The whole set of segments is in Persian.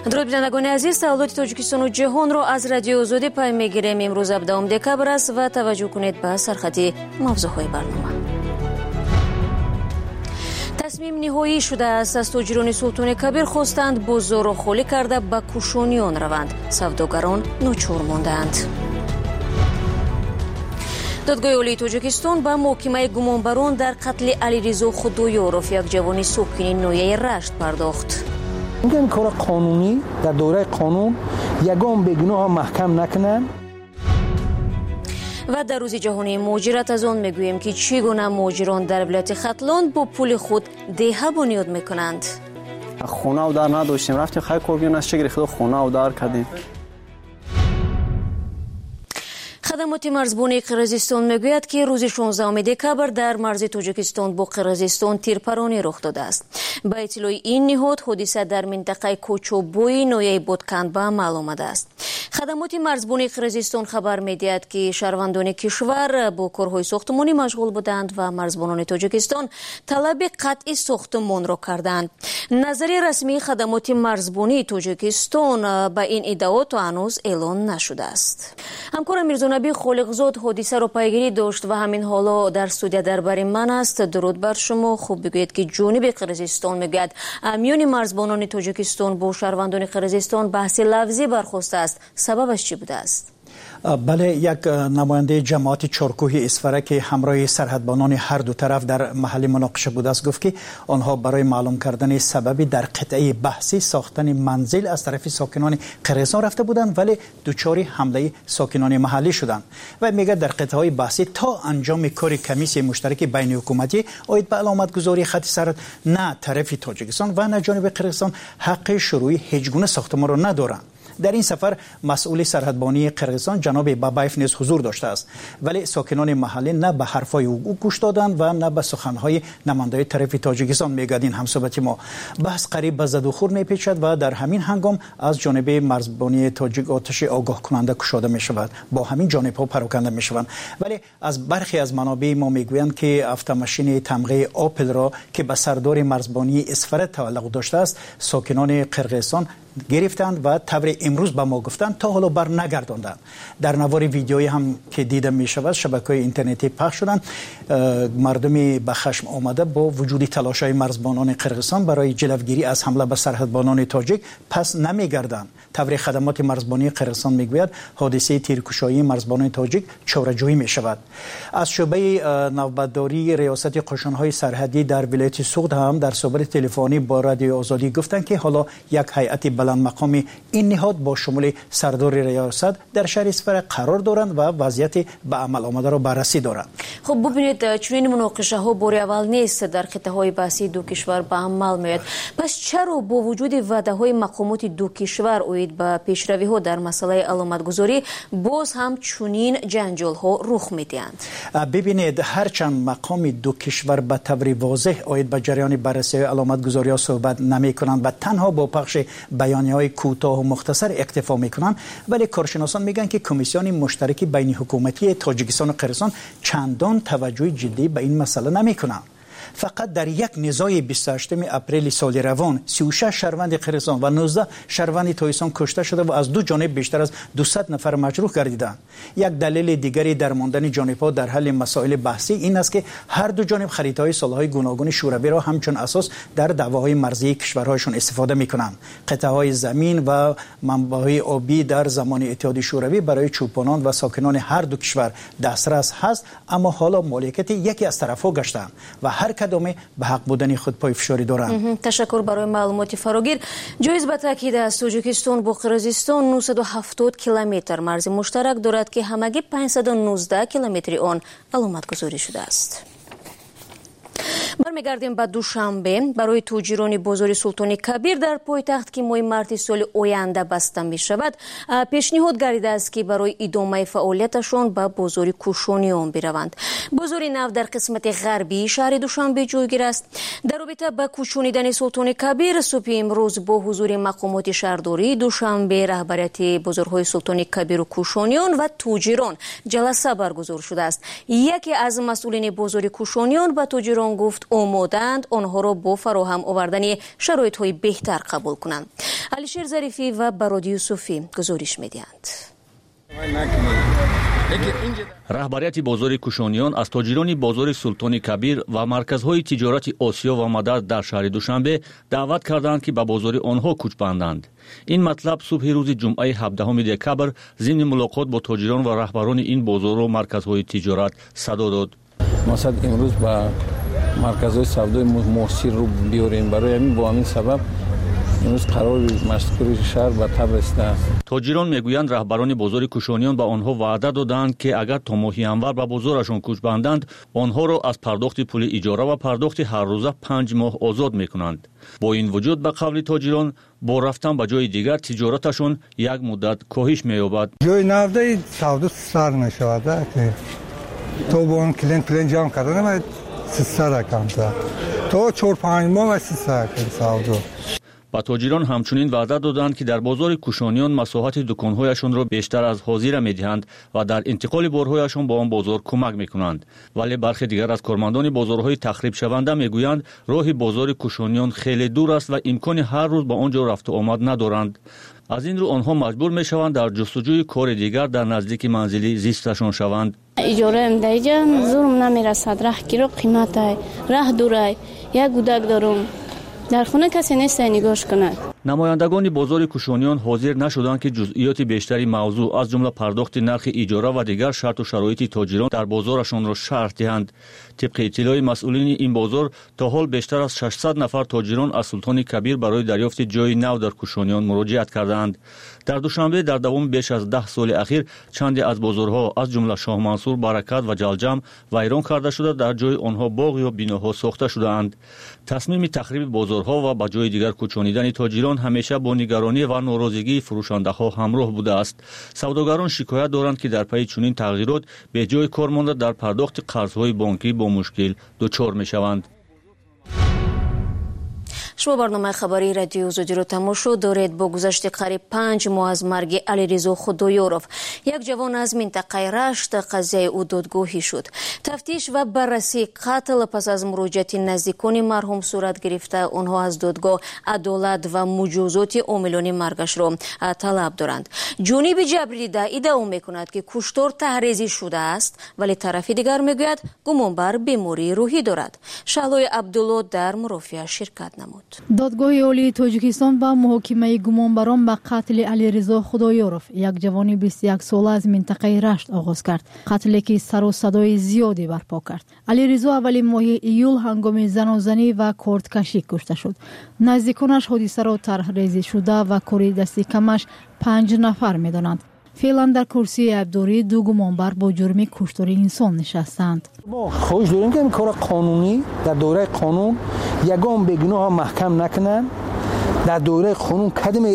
درود بینندگان عزیز، تولد تاجیکستان و جهان را از رادیو آزادی پیام میگیریم. امروز 17 دکبر است و توجه کنید به سرخط موضوعهای برنامه. تصمیم نهایی شده است از تاجران سلطان کبیر خواستند بازار را خالی کرده به کوشانیان روند. سوداگران ناچار ماندند. دادگاه عالی تاجیکستان به محاکمه گمانبران در قتل علیرضا خدایارов یک جوان ساکن ناحیه رشت پرداخت. میگن کار قانونی در دوره قانون یگان بیگناه محکم نکنن. و در روز جهانی مهاجرت از آن میگوییم که چگونه مهاجران در ولایت ختلان با پول خود دیه بنیاد میکنند. خونه و در نداشتیم، رفتیم خیلی کورگیون از چه گرفته خونه و در کردیم. خدمات مرزبانی قرقیزستان میگوید که روز 16 دکبر در مرز تاجیکستان با قرقیزستان تیرپرانی رخ داده است. با اطلاع این نهاد حادثه در منطقه کوچوبوی ناحیه بودکند به عمل آمده است. خدمات مرزبانی قرقیزستان خبر میدهد که شهروندان کشور با کارهای ساختمانی مشغول بودند و مرزبانان تاجیکستان طلب قطع ساختمان را کردند. نظریه رسمی خدمات مرزبانی تاجیکستان به این ادعا تا هنوز اعلان نشده است. همکار میرزا نبی خالقزاد حادثه را پیگیری داشت و همین حالا در استودیو درباره من است. درود بر شما. خوب بگویید که جنوب قرقیزستان میگوید میان مرزبانان تاجیکستان با شهروندان قرقیزستان بحث لفظی برخاسته است. سببش چی بوده است؟ بله، یک نماینده جماعت چارکوه اسفره که همراه سرحدبانان هر دو طرف در محل مناقشه بوده است گفت که آنها برای معلوم کردن سبب در قطعه بحثی ساختن منزل از طرف ساکنان قرقیزستان رفته بودند، ولی دچار حمله ساکنان محلی شدند و میگه در قطعه بحثی تا انجام کار کمیسیون مشترک بین حکومتی آید به علامت گذاری خط سرحد نه طرف تاجیکستان و نه جانب قرقیزستان حق شروع هیچ گونه ساختمان را ندارند. در این سفر مسئول سرحدبانی قرقیزستان جناب بابایف نیز حضور داشته است، ولی ساکنان محلی نه به حرفای او گوش دادند و نه به سخنهای نماینده طرف تاجیکستان. میگویند همصحبت ما بحث قریب به زد و خورد میپیچد و در همین هنگام از جانب مرزبانی تاجیک آتش آگاه کننده کشاده می شود، با همین جانب ها پراکنده می شوند. ولی از برخی از منابع ما میگویند که افتا-ماشین تمغه آپل را که به سردار مرزبانی اسفره تعلق داشته است ساکنان قرقیزستان گرفتند و طبر امروز به ما گفتند تا حالا بر نگرداندند. در نوار ویدیویی هم که دیده می شود شبکه‌های اینترنتی پخش شدند. مردمی به خشم آمده با وجود تلاش‌های مرزبانان قرقیزستان برای جلوگیری از حمله به سرحدبانان تاجیک پس نمیگردند. طبر خدمات مرزبانی قرقیزستان میگوید حادثه تیرکشایی مرزبانان تاجیک چاره‌جویی می شود. از شعبه نوبتداری ریاست قشون‌های سرحدی در ولایت سوخت هم در صحبت تلفنی با رادیو آزادی گفتند که حالا یک هیئت بلند مقام این نهاد با شمول سردار ریاست در شهر اسفره قرار دارند و وضعیت به عمل آمده را بررسی دارند. خب ببینید چنین مناقشه ها بار اول نیست در قطعه های بحثی دو کشور به عمل میاد. پس چرا با وجود وعده های مقامات دو کشور اوید به پیشروی ها در مسئله علامت گذاری باز هم چنین جنجال ها رخ میدهند؟ ببینید هرچند مقام دو کشور به طور واضح اوید به جریان بررسی علامت گذاری ها صحبت نمی کنند و تنها با پخش بیانیه‌های کوتاه و مختصر اکتفا میکنند، ولی کارشناسان میگن که کمیسیون مشترک بین حکومتی تاجیکستان و قرقیزستان چندان توجه جدی به این مسئله نمیکنند. فقط در یک نزاع 28 اپریل سال روان 36 شهروند قرقیزستان و 19 شهروند تاجیکستان کشته شده و از دو جانب بیشتر از 200 نفر مجروح گردیدند. یک دلیل دیگری در ماندن جانب‌ها در حل مسائل بحثی این است که هر دو جانب خریدهای سالهای گوناگون شوروی را همچون اساس در دعواهای مرزی کشورهایشان استفاده می‌کنند. قطعه‌های زمین و منابع آبی در زمان اتحاد شوروی برای چوپانان و ساکنان هر دو کشور دسترس هست، اما حالا مالکیت یکی از طرف‌ها گشتند و هر کدام به حق بودن خود پایفشاری دارند. تشکر برای معلومات فراگیر. جایز به تاکید است تاجیکستان با قرقیزستان 970 کیلومتر مرز مشترک دارد که همگی 519 کیلومتر آن علامت گذاری شده است. برمیگردیم به دوشنبه. برای تاجران بازار سلطان کبیر در پایتخت که ماه مارس سال آینده بسته می شود پیشنهاد گردیده است که برای ادامه فعالیتشان به بازار کوشانیان بروند. بازار نو در قسمت غربی شهر دوشنبه جایگیر است. در رابطه با کوشانیدن سلطان کبیر صبح امروز با حضور مقامات شهرداری دوشنبه رهبریت بازارهای سلطان کبیر و کوشانیان و تاجران جلسه برگزار شده است. یکی از مسئولین بازار کوشانیان به تاجران گفت آمادند آنها را با فراهم آوردن شرایط‌های بهتر قبول کنند. علیشیر ظریفی و برادی یوسفی گزارش می‌دهند. راهبریت بازار کوشانیان از تاجران بازار سلطان کبیر و مرکزهای تجارت آسیا و مدد در شهر دوشنبه دعوت کردند که به بازار آنها کوچ بندند. این مطلب صبح روز جمعه 17 دکبر ضمن ملاقات با تاجران و رهبران این بازار و مرکزهای تجارت صدا داد. ما امروز با مرکزهای سودای موثر رو بیاریم، برای همین با همین سبب امروز قرار مشکل شهر به تب رسیده است. تاجران میگویند رهبران بازار کوشانیان به آنها وعده دادند که اگر تا ماه انور به بازارشان کوچ بندند آنها را از پرداخت پول اجاره و پرداخت هر روزه 5 ماه آزاد میکنند. با این وجود به قول تاجران با رفتن به جای دیگر تجارتشان یک مدت کاهش مییابد. جای نفته سودا سر نشود که تو با اون کلین جمع کردن باید 300 رقم تا 4-5 ماه و 300 سودا. با تاجران همچنین وعده دادند که در بازار کوشانیان مساحت دکانهایشان را بیشتر از حاضر می‌دهند و در انتقال بارهایشان با آن بازار کمک می‌کنند. ولی برخی دیگر از کارمندان بازارهای تخریب شونده می‌گویند راه بازار کوشانیان خیلی دور است و امکان هر روز به آنجا رفت و آمد ندارند. از این رو آنها مجبور می‌شوند در جستجوی کار دیگر در نزدیک منزل زیستشان شوند. اجاره ام دیگه زورم نمیرسد، راه گیرو قیمته، راه دوره، یک گودک دارم. در خونه کسی نیست نگاش کنه. نمایندگان بازار کوشانیان حاضر نشدند که جزئیات بیشتری موضوع از جمله پرداخت نرخ اجاره و دیگر شرط و شرایط تاجران در بازارشان را شرح دهند. طبق اطلاع مسئولین این بازار تا حال بیشتر از 600 نفر تاجران از سلطان کبیر برای دریافت جای نو در کوشانیان مراجعت کردند. در دوشنبه در دوام بیش از 10 سال اخیر چندی از بازارها از جمله شاه منصور، برکت و جلجم ویران کرده شده، در جای آنها باغ یا بناها ساخته شده‌اند. تصمیم تخریب بازارها و به جای دیگر کوچانیدن تاجران همیشه با نگرانی و ناراضگی فروشنده‌ها همراه بوده است. سوداگران شکایت دارند که در پی چنین تغییرات به جای کار مانده در پرداخت قرض‌های بانکی با مشکل دچار می‌شوند. شما برنامه خبری رادیو زودی رو تماشا دارید. با گذشت قریب 5 ماه از مرگ علیرضا خدایارов یک جوان از منطقه رشت قضیه او دادگاهی شد. تفتیش و بررسی قتل پس از مراجعت نزدیکان مرحوم صورت گرفته آنها از دادگاه عدالت و مجازات عاملان مرگش را طلب دارند. جانب جبری دیده ادعا میکند که کشتار تحریزی شده است، ولی طرف دیگر میگوید گمانبر بیماری روحی دارد. شهلای عبدالله در مرافعه شرکت نمود. دادگاه عالی تاجیکستان با محاکمه گمانبران به قتل علیرضا خدایارov یک جوان 21 ساله از منطقه رشت آغاز کرد. قتلی که سر و صدای زیادی برپا کرد. علیرضا اولین ماه ایول هنگام زنازنی و کارتکشی کشته شد. نزدیکانش حادثه را طرحریزی شده و کار دستی کمش 5 نفر می‌دانند. فعلا در کرسی عبدوری 2 گمانبر با جرم کشتار انسان نشستند. ما خواهش داریم که این کار قانونی در دوره قانون یگان بیگناه محکم نکنن. در دوره قانون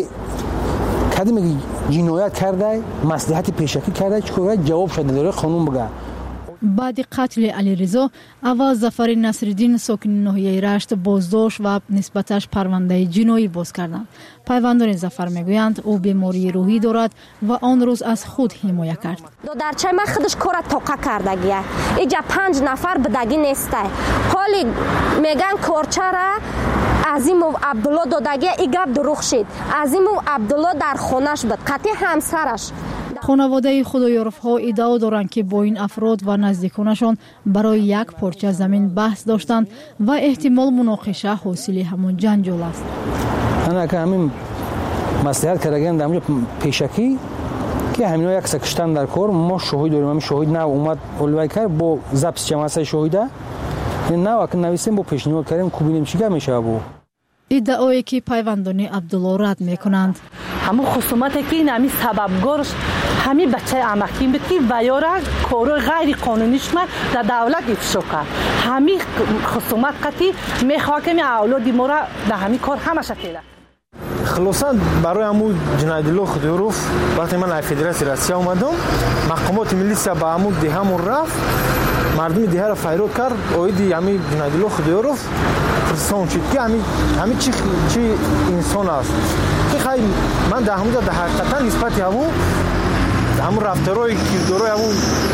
کدام جنایت کرده، مصلحت پیشکی کرده، چطور جواب شده دوره قانون بگه. بعد قتل علیرضا اول ظفر نصرالدین ساکن ناحیه رشت بازداشت و نسبتش پرونده جنایی باز کردند. پیوندان ظفر میگویند او بیماری روحی دارد و آن روز از خود حمایت کرد. در چه ما خودش کار توقع کردگیه. اینجا 5 نفر بدگی نیسته. حالی میگن کارچه را عظیم عبدالله دادگیه. این گپ دروغ شد. عظیم عبدالله در خونش بود. قطعی همسرش. خانواده خدایارov ها ادعا دارند که با این افراد و نزدیکانشان برای یک پارچه زمین بحث داشتند و احتمال مناقشه حاصل همون جنجال است. انا که همین مصلحت کردن در اونجا پیشکی که همینا یک سکشتن در کار ما شاهد داریم. همین شاهد نه اومد اولوی کرد با ضبط جمعه شاهده نه وقت نویسیم با پیشنهاد کردیم کو ببینیم چی میشه. با ادعایی که پیوندان عبدالله رد میکنند. همون خصومتی که این همین سببگارش همین بچه امکی بود که ویاره کارو غیر قانونیش ما در دولت افشا کرد. همین خصومت قطعی میخواه که اولادی ما را در همین کار همه شکله. خلاصا برای همون جنایدالله خدایارov وقتی من از فدراسیون روسیه اومدم مقامات ملیسیا با همون دهمون رفت مردم دیه را فیرود کرد اویدی همین جنایدالله خدایارov فرسان شد که همین چی انسان است که خیلی من در همون در حقیقتا نسبت همون رفتارهای کردارهای همون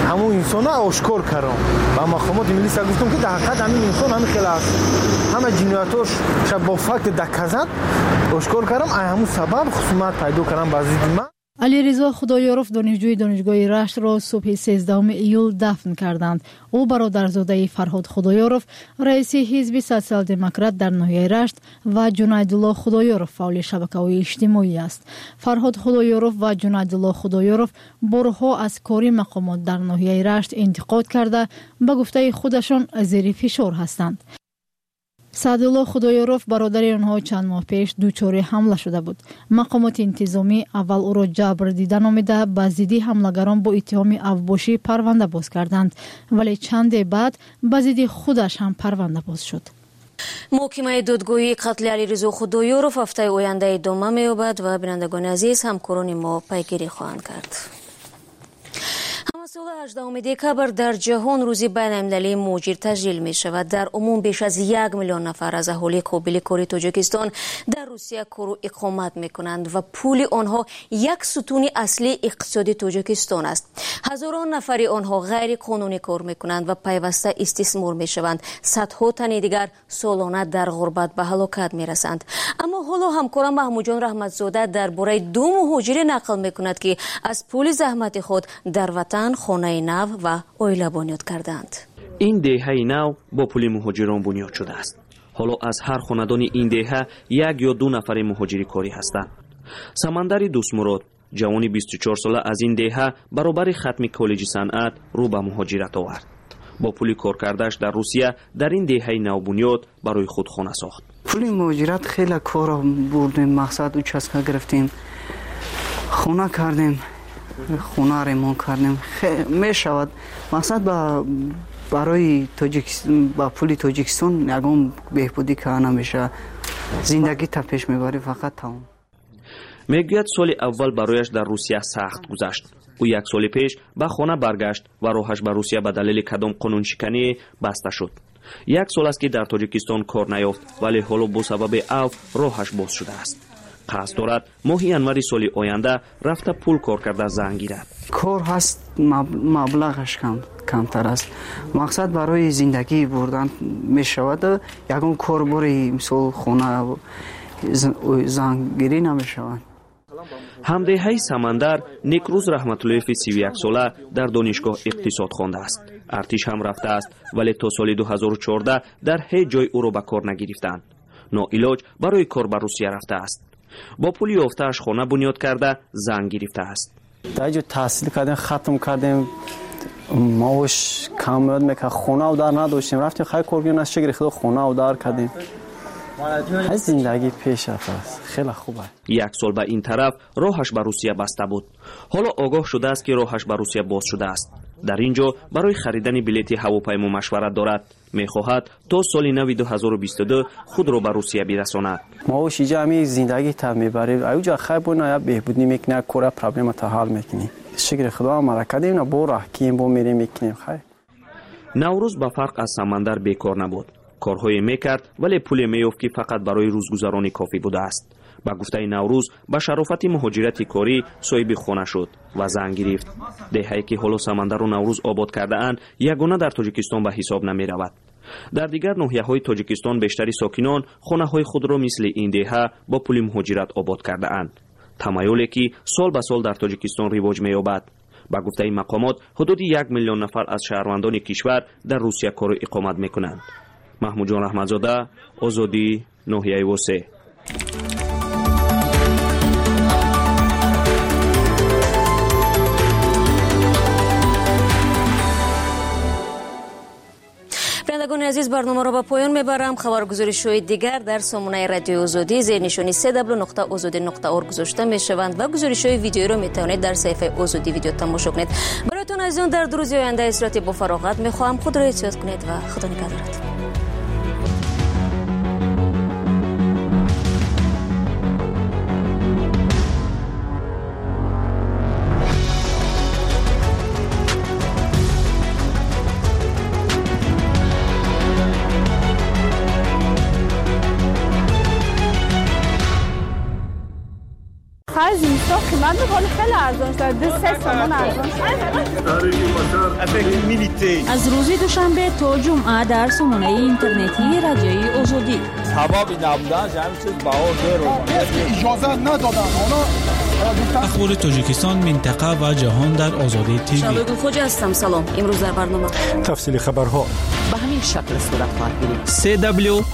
ҳамун инсона ошкор кардам ба мақомоти милисия гуфтам ки дар ҳақиқат ҳамин инсон ҳамин хела ҳама ҷиноятош бо факти доказат ошкор кардам ай ҳамун сабаб хусумат пайдо кардам ба зидди ман. алиризо худоёров донишҷӯи донишгоҳи раштро субҳи 13 июл дафн карданд. ӯ бародарзодаи Фарҳод Худоёров, раиси ҳизби социал-демократ дар ноҳияи Рашт ва Ҷунайдулло Худоёров, фаъоли шабакаҳои иҷтимоӣ аст. Фарҳод Худоёров ва Ҷунайдулло Худоёров борҳо аз кори мақомот дар ноҳияи Рашт интиқод карда, ба гуфтаи худашон зери фишор ҳастанд. Саъдулло Худоёров, бародари онҳо, чанд моҳ пеш дучори ҳамла шуда буд. мақомоти интизомӣ аввал ӯро ҷабр дида номида ба зидди ҳамлагарон бо иттиҳоми авбошӣ парванда боз карданд, вале чанде баъд ба зидди худаш ҳам парванда боз шуд. муҳокимаи додгоҳии қатли Алиризо Худоёров ҳафтаи оянда идома меёбад ва бинандагони азиз ҳамкорони мо пайгирӣ хоҳанд кард. ҳамасола 18 декабр дар ҷаҳон рӯзи байналмилалии муҳоҷир таҷлил мешавад. дар умум беш аз 1 миллион нафар аз аҳолии қобили кори Тоҷикистон дар Русия кору иқомат мекунанд ва пули онҳо як сутуни аслии иқтисоди Тоҷикистон аст. ҳазорон нафари онҳо ғайриқонунӣ кор мекунанд ва пайваста истисмор мешаванд. садҳо тани дигар солона дар ғурбат ба ҳалокат мерасанд. аммо ҳоло ҳамкорам Маҳмудҷон Раҳматзода дар бораи ду муҳоҷире нақл мекунад ки аз пули заҳмати худ дар ватан хонаи нав ва оила бунёд карданд. ин деҳаи нав бо пули муҳоҷирон бунёд шудааст. ҳоло аз ҳар хонадони ин деҳа як ё ду нафари муҳоҷири корӣ ҳастанд. Самандари Дӯстмурод, ҷавони 24 сола аз ин деҳа баробари хатми коллеҷи санъат рӯ ба муҳоҷират овард. бо пули кор кардааш дар Русия дар ин деҳаи навбунёд барои худ хона сохт. пули муҳоҷират хеле кор бурдем, мақсад участка гирифтем, хона кардем, хона ремонт кардем. мешавад мақсад барои ба пули Тоҷикистон ягон беҳбудӣ карда намеша. зиндагита пеш мебари фақат тамом. мегӯяд соли аввал барояш дар Русия сахт гузашт. ӯ як соли пеш ба хона баргашт ва роҳаш ба Русия ба далели кадом қонуншиканӣ баста шуд. як сол аст ки дар Тоҷикистон кор наёфт, вале ҳоло бо сабаби авф роҳаш боз шудааст. қасд дорад моҳи январи соли оянда рафта пул кор карда занг гирад. кор ҳаст, маблағаш камтар аст. мақсад барои зиндагӣ бурдан мешавад. ягон кор бори мисол хона зангирӣ намешавад. ҳамдеҳаи Самандар Некрӯз Раҳматуллоеви 31 сола дар донишгоҳ иқтисод хондааст. артиш ҳам рафтааст, вале то соли 2014 дар ҳеҷ ҷой ӯро ба кор нагирифтанд. ноилоҷ барои кор ба Русия рафтааст. бо пули ёфтааш хона бунёд карда занг гирифтааст. дар ҷо таҳсил кардем, хатм кардем, маош камёд мекард, хонаву дар надоштем. рафтем хай коргиён аз чигири худо хонаву дар кардем. зиндагӣ пеш рафтааст. хеле хуб аст. як сол ба ин тараф роҳаш ба Русия баста буд. ҳоло огоҳ шудааст ки роҳаш ба Русия боз шудааст. дар ин ҷо барои харидани билети ҳавопаймо машварат дорад. мехоҳад то соли нави 2022 худро ба Русия бирасонад. маош иҷа ҳамин зиндагита мебарем. аюҷа хай бона я беҳбудӣ мекунем, як кора проблемата ҳал мекунем. шикри худо амарака дем на бо раҳкием бо мерем мекунем. хай наврӯз ба фарқ аз Самандар бекор набуд. корҳое мекард, вале пуле меёфт ки фақат барои рӯзгузаронӣ кофӣ будааст. ба гуфтаи Наврӯз ба шарофати муҳоҷирати корӣ соҳиби хона шуд ва занг гирифт. деҳае ки ҳоло Самандару Наврӯз обод кардаанд, ягона дар Тоҷикистон ба ҳисоб намеравад. дар дигар ноҳияҳои Тоҷикистон бештари сокинон хонаҳои худро мисли ин деҳа бо пули муҳоҷират обод кардаанд. тамаёле ки сол ба сол дар Тоҷикистон ривоҷ меёбад. ба гуфтаи мақомот ҳудуди 1 миллион нафар аз шаҳрвандони кишвар дар Русия кору иқомат мекунанд. Маҳмудҷон Раҳматзода, Озодӣ, ноҳияи Восеъ. бинандагони азиз, барномаро ба поён мебарам. хабаргузоришҳои дигар дар сомонаи радиои Озодӣ зери нишони www.ozodi.org гузошта мешаванд ва гузоришҳои видеоро метавонед дар саҳифаи Озодӣ видео тамошо кунед. бароятон азизон, дар ду рӯзи оянда исроати бо фароғат мехоҳам. худро эҳтиёт кунед ва худо нигаҳдорад. Faz isso. اینجا قیمت میکنه خیلی ارزان شده 2-3 تومان ارزان شده. از روز دوشنبه تا جمعه در سامانه اینترنتی رادیوی آزادی سبب نبودنش همین چیز بها زیرو اجازه ندادن اخبار تاجیکستان منطقه و جهان در آزادی تیوی. شبگون خوج هستم. سلام. امروز در برنامه تفصیل خبرها به همین شکل صورت خواهد گرفت.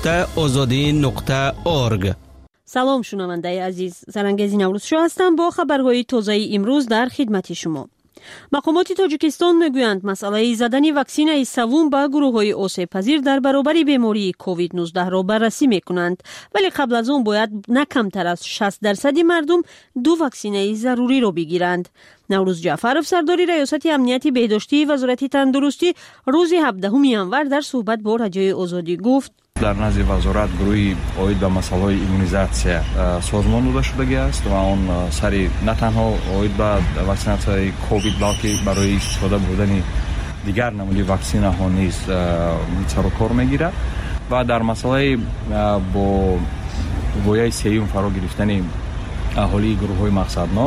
www.azadi.org. سلام شنونده عزیز، زرنگزی نوروز شو هستم با خبرهای تازه امروز در خدمت شما. مقامات تاجیکستان میگویند مسئله زدن واکسین سوم به گروه‌های آسیب پذیر در برابر بیماری کووید 19 را بررسی میکنند، ولی قبل از آن باید نه کمتر از 60% مردم 2 واکسین ضروری را بگیرند. نوروز جعفرов سردار ریاست امنیت بهداشتی وزارت تندرستی روز 17 انور در صحبت با رادیوی آزادی گفت در نزد وزارت گروهی اوید به مسائل ایمونیزاسیا سازمان داده شده است و آن سری نه تنها اوید به واکسیناسیون کووید بلکه برای استفاده بردن دیگر نمونه واکسن ها نیز سر و کار میگیرد و در مسئله با گویای سیوم فرا گرفتن اهالی گروه های مقصدناک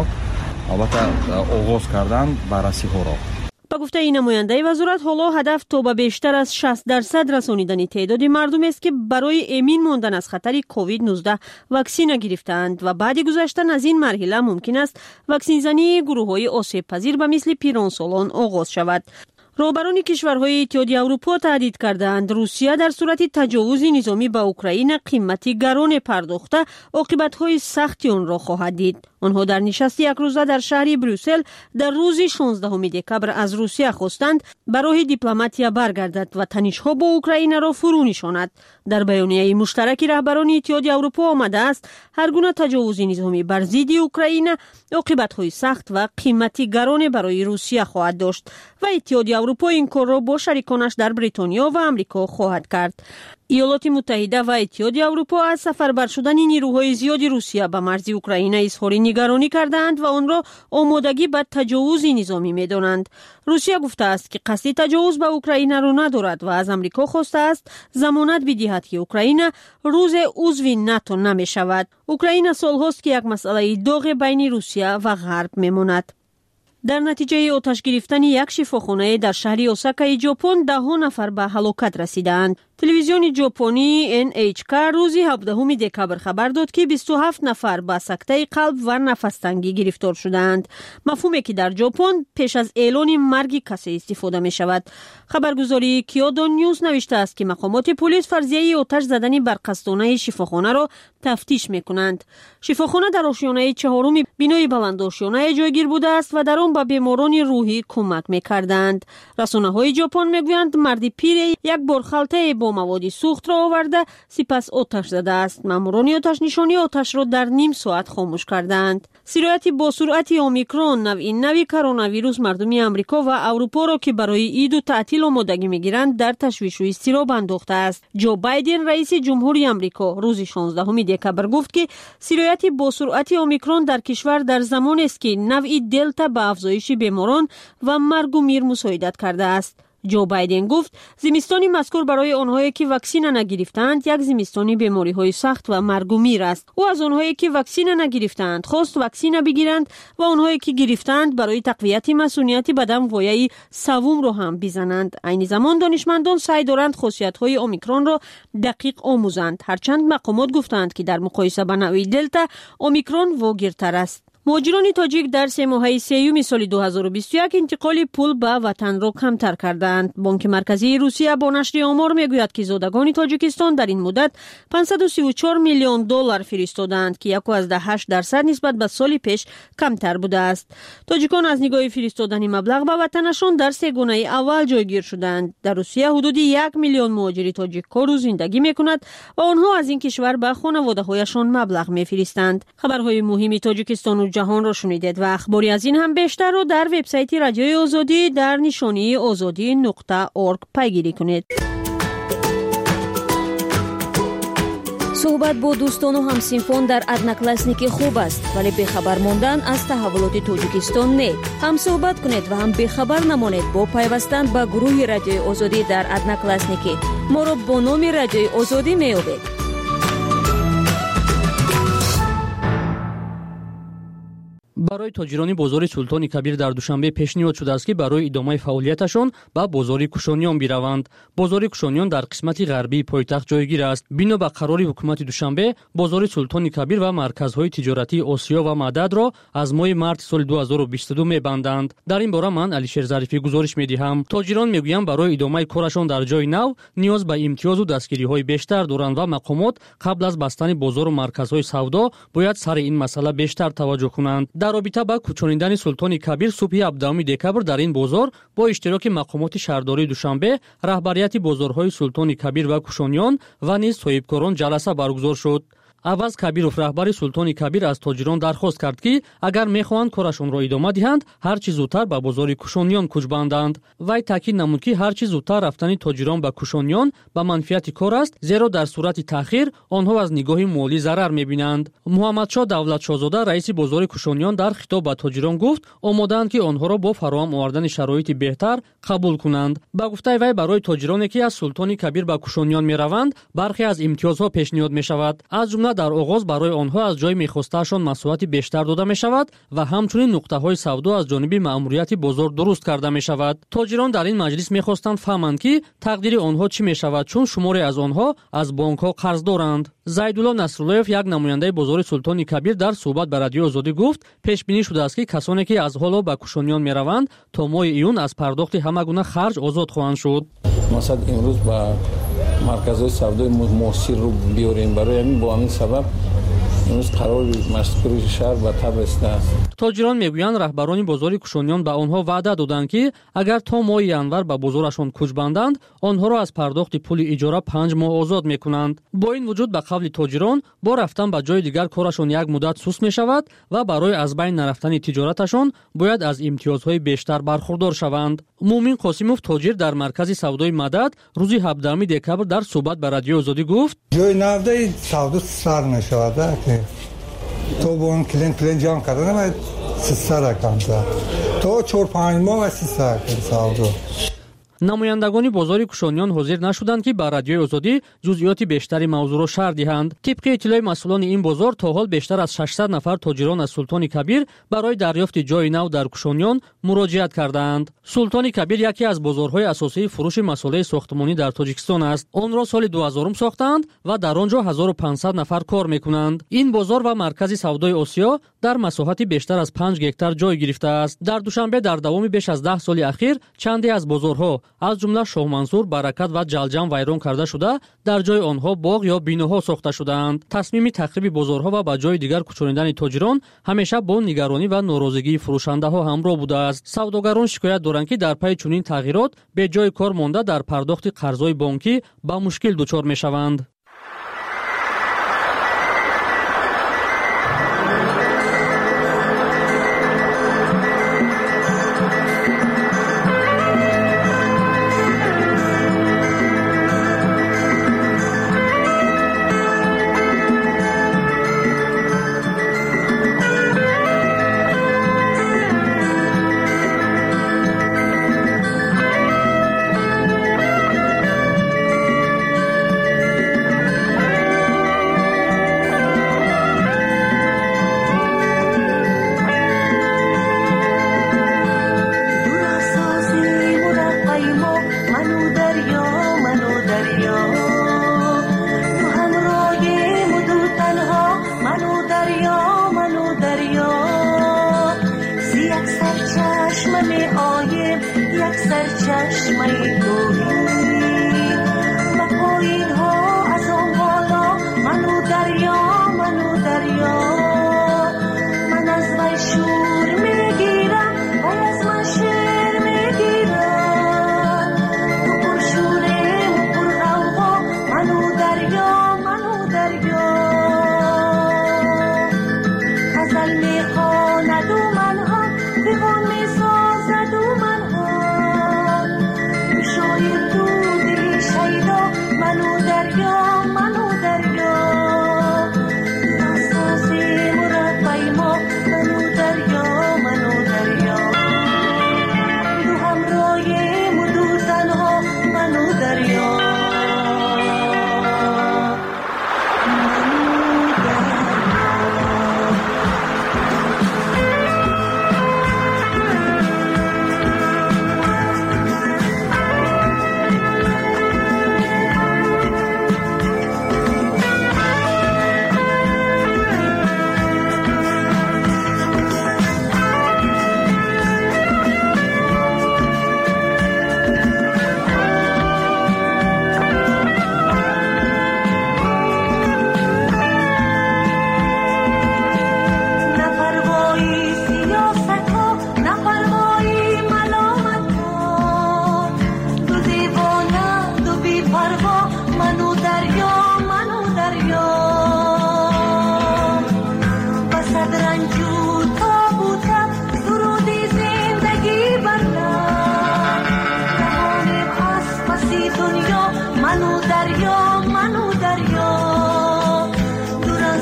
البته آغاز کردن بررسی ها را. با گفته این نماینده وزارت حالا هدف تا به بیشتر از 60% رسانیدن تعداد مردم است که برای امین ماندن از خطر کووید 19 واکسین گرفتند و بعد گذشتن از این مرحله ممکن است واکسین زنی گروه‌های آسیب پذیر به مثل پیرانسالان آغاز شود. رهبران کشورهای اتحادیه اروپا تهدید کردند روسیه در صورت تجاوز نظامی به اوکراین قیمت گران پرداخته عاقبت‌های سختی آن را خواهد دید. آنها در نشست یک روزه در شهر بروسل در روز 16 دکبر از روسیه خواستند برای دیپلماتیا برگردد و تنش‌ها با اوکراین را فرو نشاند. در بیانیه مشترک رهبران اتحادیه اروپا آمده است هر گونه تجاوز نظامی بر ضد اوکراین عاقبت‌های سخت و قیمت گران برای روسیه خواهد داشت و اتحادیه اروپا این کار را با شریکانش در بریتانیا و آمریکا خواهد کرد. ایالات متحده و اتحادیه اروپا از سفربر شدن نیروهای زیاد روسیه به مرز اوکراین اظهار نگرانی کردند و آن را آمادگی به تجاوز نظامی می‌دانند. روسیه گفته است که قصد تجاوز به اوکراین را ندارد و از آمریکا خواسته است ضمانت بدهد که اوکراین روز عضو ناتو نمی‌شود. اوکراین سال‌هاست که یک مسئله داغ بین روسیه و غرب می‌ماند. در نتیجه آتش گرفتن یک شفاخانه در شهر اوساکا ژاپن 10 نفر به هلاکت رسیدند. تلویزیون ژاپنی NHK روز 17 دکبر خبر داد که 27 نفر با سکته قلب و نفس تنگی گرفتار شدند. مفهومی که در ژاپن پیش از اعلان مرگ کسی استفاده می شود. خبرگزاری کیودو نیوز نوشته است که مقامات پلیس فرضیه آتش زدن بر قصدانه شفاخانه را تفتیش می کنند. شفاخانه در آشیانه 4 بینای بلند آشیانه جایگیر بوده است و در آن به بیماران روحی کمک می کردند. رسانه‌های ژاپن میگویند مرد پیر یک بارخلطه با مواد سوخت را آورده سپس آتش زده است. ماموران آتش نشانی آتش را در نیم ساعت خاموش کردند. سرایت با سرعت اومیکرون نوی کرونا ویروس مردم آمریکا و اروپا را که برای عید و تعطیل آمادگی میگیرند در تشویش و اضطراب انداخته است. جو بایدن رئیس جمهوری آمریکا روز 16 دکبر گفت که سرایت با سرعت اومیکرون در کشور در زمان است که نوع دلتا به افزایش بیماران و مرگ و میر مساعدت کرده است. جو بایدن گفت زمستانی مذکور برای آنهایی که واکسین نگرفتند یک زمستانی بیماری‌های سخت و مرگ و میر است. او از آنهایی که واکسین نگرفتند خواست واکسین بگیرند و آنهایی که گرفتند برای تقویت مسئولیت بدن وایه سوم را هم بزنند. عین زمان دانشمندان سعی دارند خاصیت‌های اومیکرون را دقیق آموزند، هرچند مقامات گفتند که در مقایسه با نوع دلتا اومیکرون واگیرتر است. مهاجران تاجیک در 3 ماهه سیوم سال 2021 انتقال پول به وطن را کمتر کردند. بانک مرکزی روسیه با نشر آمار میگوید که زادگان تاجیکستان در این مدت 534 میلیون دلار فرستادند که 1.8% نسبت به سال پیش کمتر بوده است. تاجیکان از نگاه فرستادن مبلغ به وطنشان در 3 گونه اول جایگیر شدند. در روسیه حدود 1 میلیون مهاجر تاجیک کار زندگی میکند و آنها از این کشور به خانواده‌هایشان مبلغ میفرستند. خبرهای مهم تاجیکستان و جهان را شنیدید و اخباری از این هم بیشتر رو در وبسایت رادیوی آزادی در نشانی azadi.org پیگیری کنید. صحبت با دوستان و همسنفان در ادناکلاسنیک خوب است، ولی بخبر ماندن از تحولات تاجیکستان نه. هم صحبت کنید و هم بخبر نمانید با پیوستن به گروه رادیوی آزادی در ادناکلاسنیک. ما را با نام رادیوی آزادی میابید. раҳбарони тоҷирони бозори Султони Кабир дар душанбе пешниҳод шудааст ки барои идомаи фаъолияташон ба бозори Кушониён бираванд. Бозори Кушониён дар қисмати ғарбии пойтахт ҷойгир аст. бино ба қарори ҳукумати Душанбе, бозори Султони Кабир ва марказҳои тиҷоратии Осиё ва Мададро аз моҳи марти соли 2022 мебанданд. дар ин бора ман Алишер Зарифӣ гузориш медиҳам. тоҷирон мегӯянд барои идомаи корашон дар ҷойи нав ниёз ба имтиёзу дастгириҳои бештар доранд ва мақомот қабл аз бастани бозору марказҳои савдо бояд сари ин масъала бештар таваҷҷӯҳ кунанд. дар робита ба кӯчониндани Султони Кабир субҳи 17 декабр дар ин бозор бо иштироки мақомоти шаҳрдории Душанбе, раҳбарияти бозорҳои Султони Кабир ва Кушониён ва низ соҳибкорон ҷаласа баргузор шуд. авваз Кабиров, раҳбари Султони Кабир, аз тоҷирон дархост кард ки агар мехоҳанд корашонро идома диҳанд, ҳар чӣ зудтар ба бозори Кушониён кӯч банданд. Вай таъкид намуд ки ҳар чӣ зудтар рафтани тоҷирон ба Кушониён ба манфиати кор аст, зеро дар сурати таъхир онҳо аз нигоҳи молӣ зарар мебинанд. Муҳаммадшоҳ Давлатшоҳзода, раиси бозори Кушониён, дар хитоб ба тоҷирон гуфт омодаанд ки онҳоро бо фароҳам овардани шароити беҳтар қабул кунанд. ба гуфтаи вай, барои тоҷироне ки аз Султони Кабир ба Кушониён мераванд, бархе аз имтиёзҳо пешниҳод мешавад. аз ҷумла дар оғоз барои онҳо аз ҷои мехостаашон масоҳати бештар дода мешавад ва ҳамчунин нуқтаҳои савдо аз ҷониби маъмурияти бозор дуруст карда мешавад. тоҷирон дар ин маҷлис мехостанд фаҳманд ки тақдири онҳо чӣ мешавад, чун шуморе аз онҳо аз бонкҳо қарз доранд. Зайдулло Насруллоев, як намояндаи бозори Султони Кабир, дар суҳбат ба Радиои Озодӣ гуфт, пешбинӣ шудааст ки касоне ки аз ҳоло ба Кушониён мераванд, то моҳи июн аз пардохти ҳама гуна харҷ озод хоҳанд шуд. мақсад имрӯз ба марказҳои савдои муосирро биёрем. барои ҳамин бо ҳамин сабаб имрӯз қарори машкури шаҳр ба таб расидааст. тоҷирон мегӯянд раҳбарони бозори Кушониён ба онҳо ваъда доданд ки агар то моҳи январ ба бозорашон кӯч банданд, онҳоро аз пардохти пули иҷора 5 моҳ озод мекунанд. бо ин вуҷуд, ба қавли тоҷирон, бо рафтан ба ҷои дигар корашон як муддат суст мешавад ва барои аз байн нарафтани тиҷораташон бояд аз имтиёзҳои бештар бархурдор шаванд. Муъмин Қосимов, тоҷир дар маркази савдои Мадад, рӯзи 17 декабр дар суҳбат ба Радиои Озодӣ гуфт: ҷои навдаи савдо сар мешавад, то бо он клиент ҷамъ карда намаед 300 рақам зад, то 4-5 моҳ ва 300 савдо. намояндагони бозори Кушониён ҳозир нашуданд ки ба Радиои Озодӣ ҷузъиёти бештари мавзӯъро шарҳ диҳанд. тибқи иттилои масъулони ин бозор, то ҳол бештар аз 600 нафар тоҷирон аз Султони Кабир барои дарёфти ҷои нав дар Кушониён муроҷиат кардаанд. Султони Кабир яке аз бозорҳои асосии фурӯши масолаи сохтмонӣ дар Тоҷикистон аст. онро соли 2000 сохтаанд ва дар он ҷо 1500 нафар кор мекунанд. ин бозор ва маркази савдои Осиё дар масоҳати бештар аз 5 гектар ҷой гирифтааст. дар Душанбе дар давоми беш аз 10 соли ахир чанде аз бозорҳо, аз ҷумла Шоҳмансур, Баракат ва Ҷалҷам вайрон карда шуда, дар ҷои онҳо боғ ё биноҳо сохта шудаанд. тасмими тахриби бозорҳо ва ба ҷои дигар кӯчониндани тоҷирон ҳамеша бо нигаронӣ ва норозигии фурӯшандаҳо ҳамроҳ будааст. савдогарон шикоят доранд ки дар пайи чунин тағйирот бе ҷои кор монда дар пардохти қарзҳои бонкӣ ба мушкил дучор мешаванд.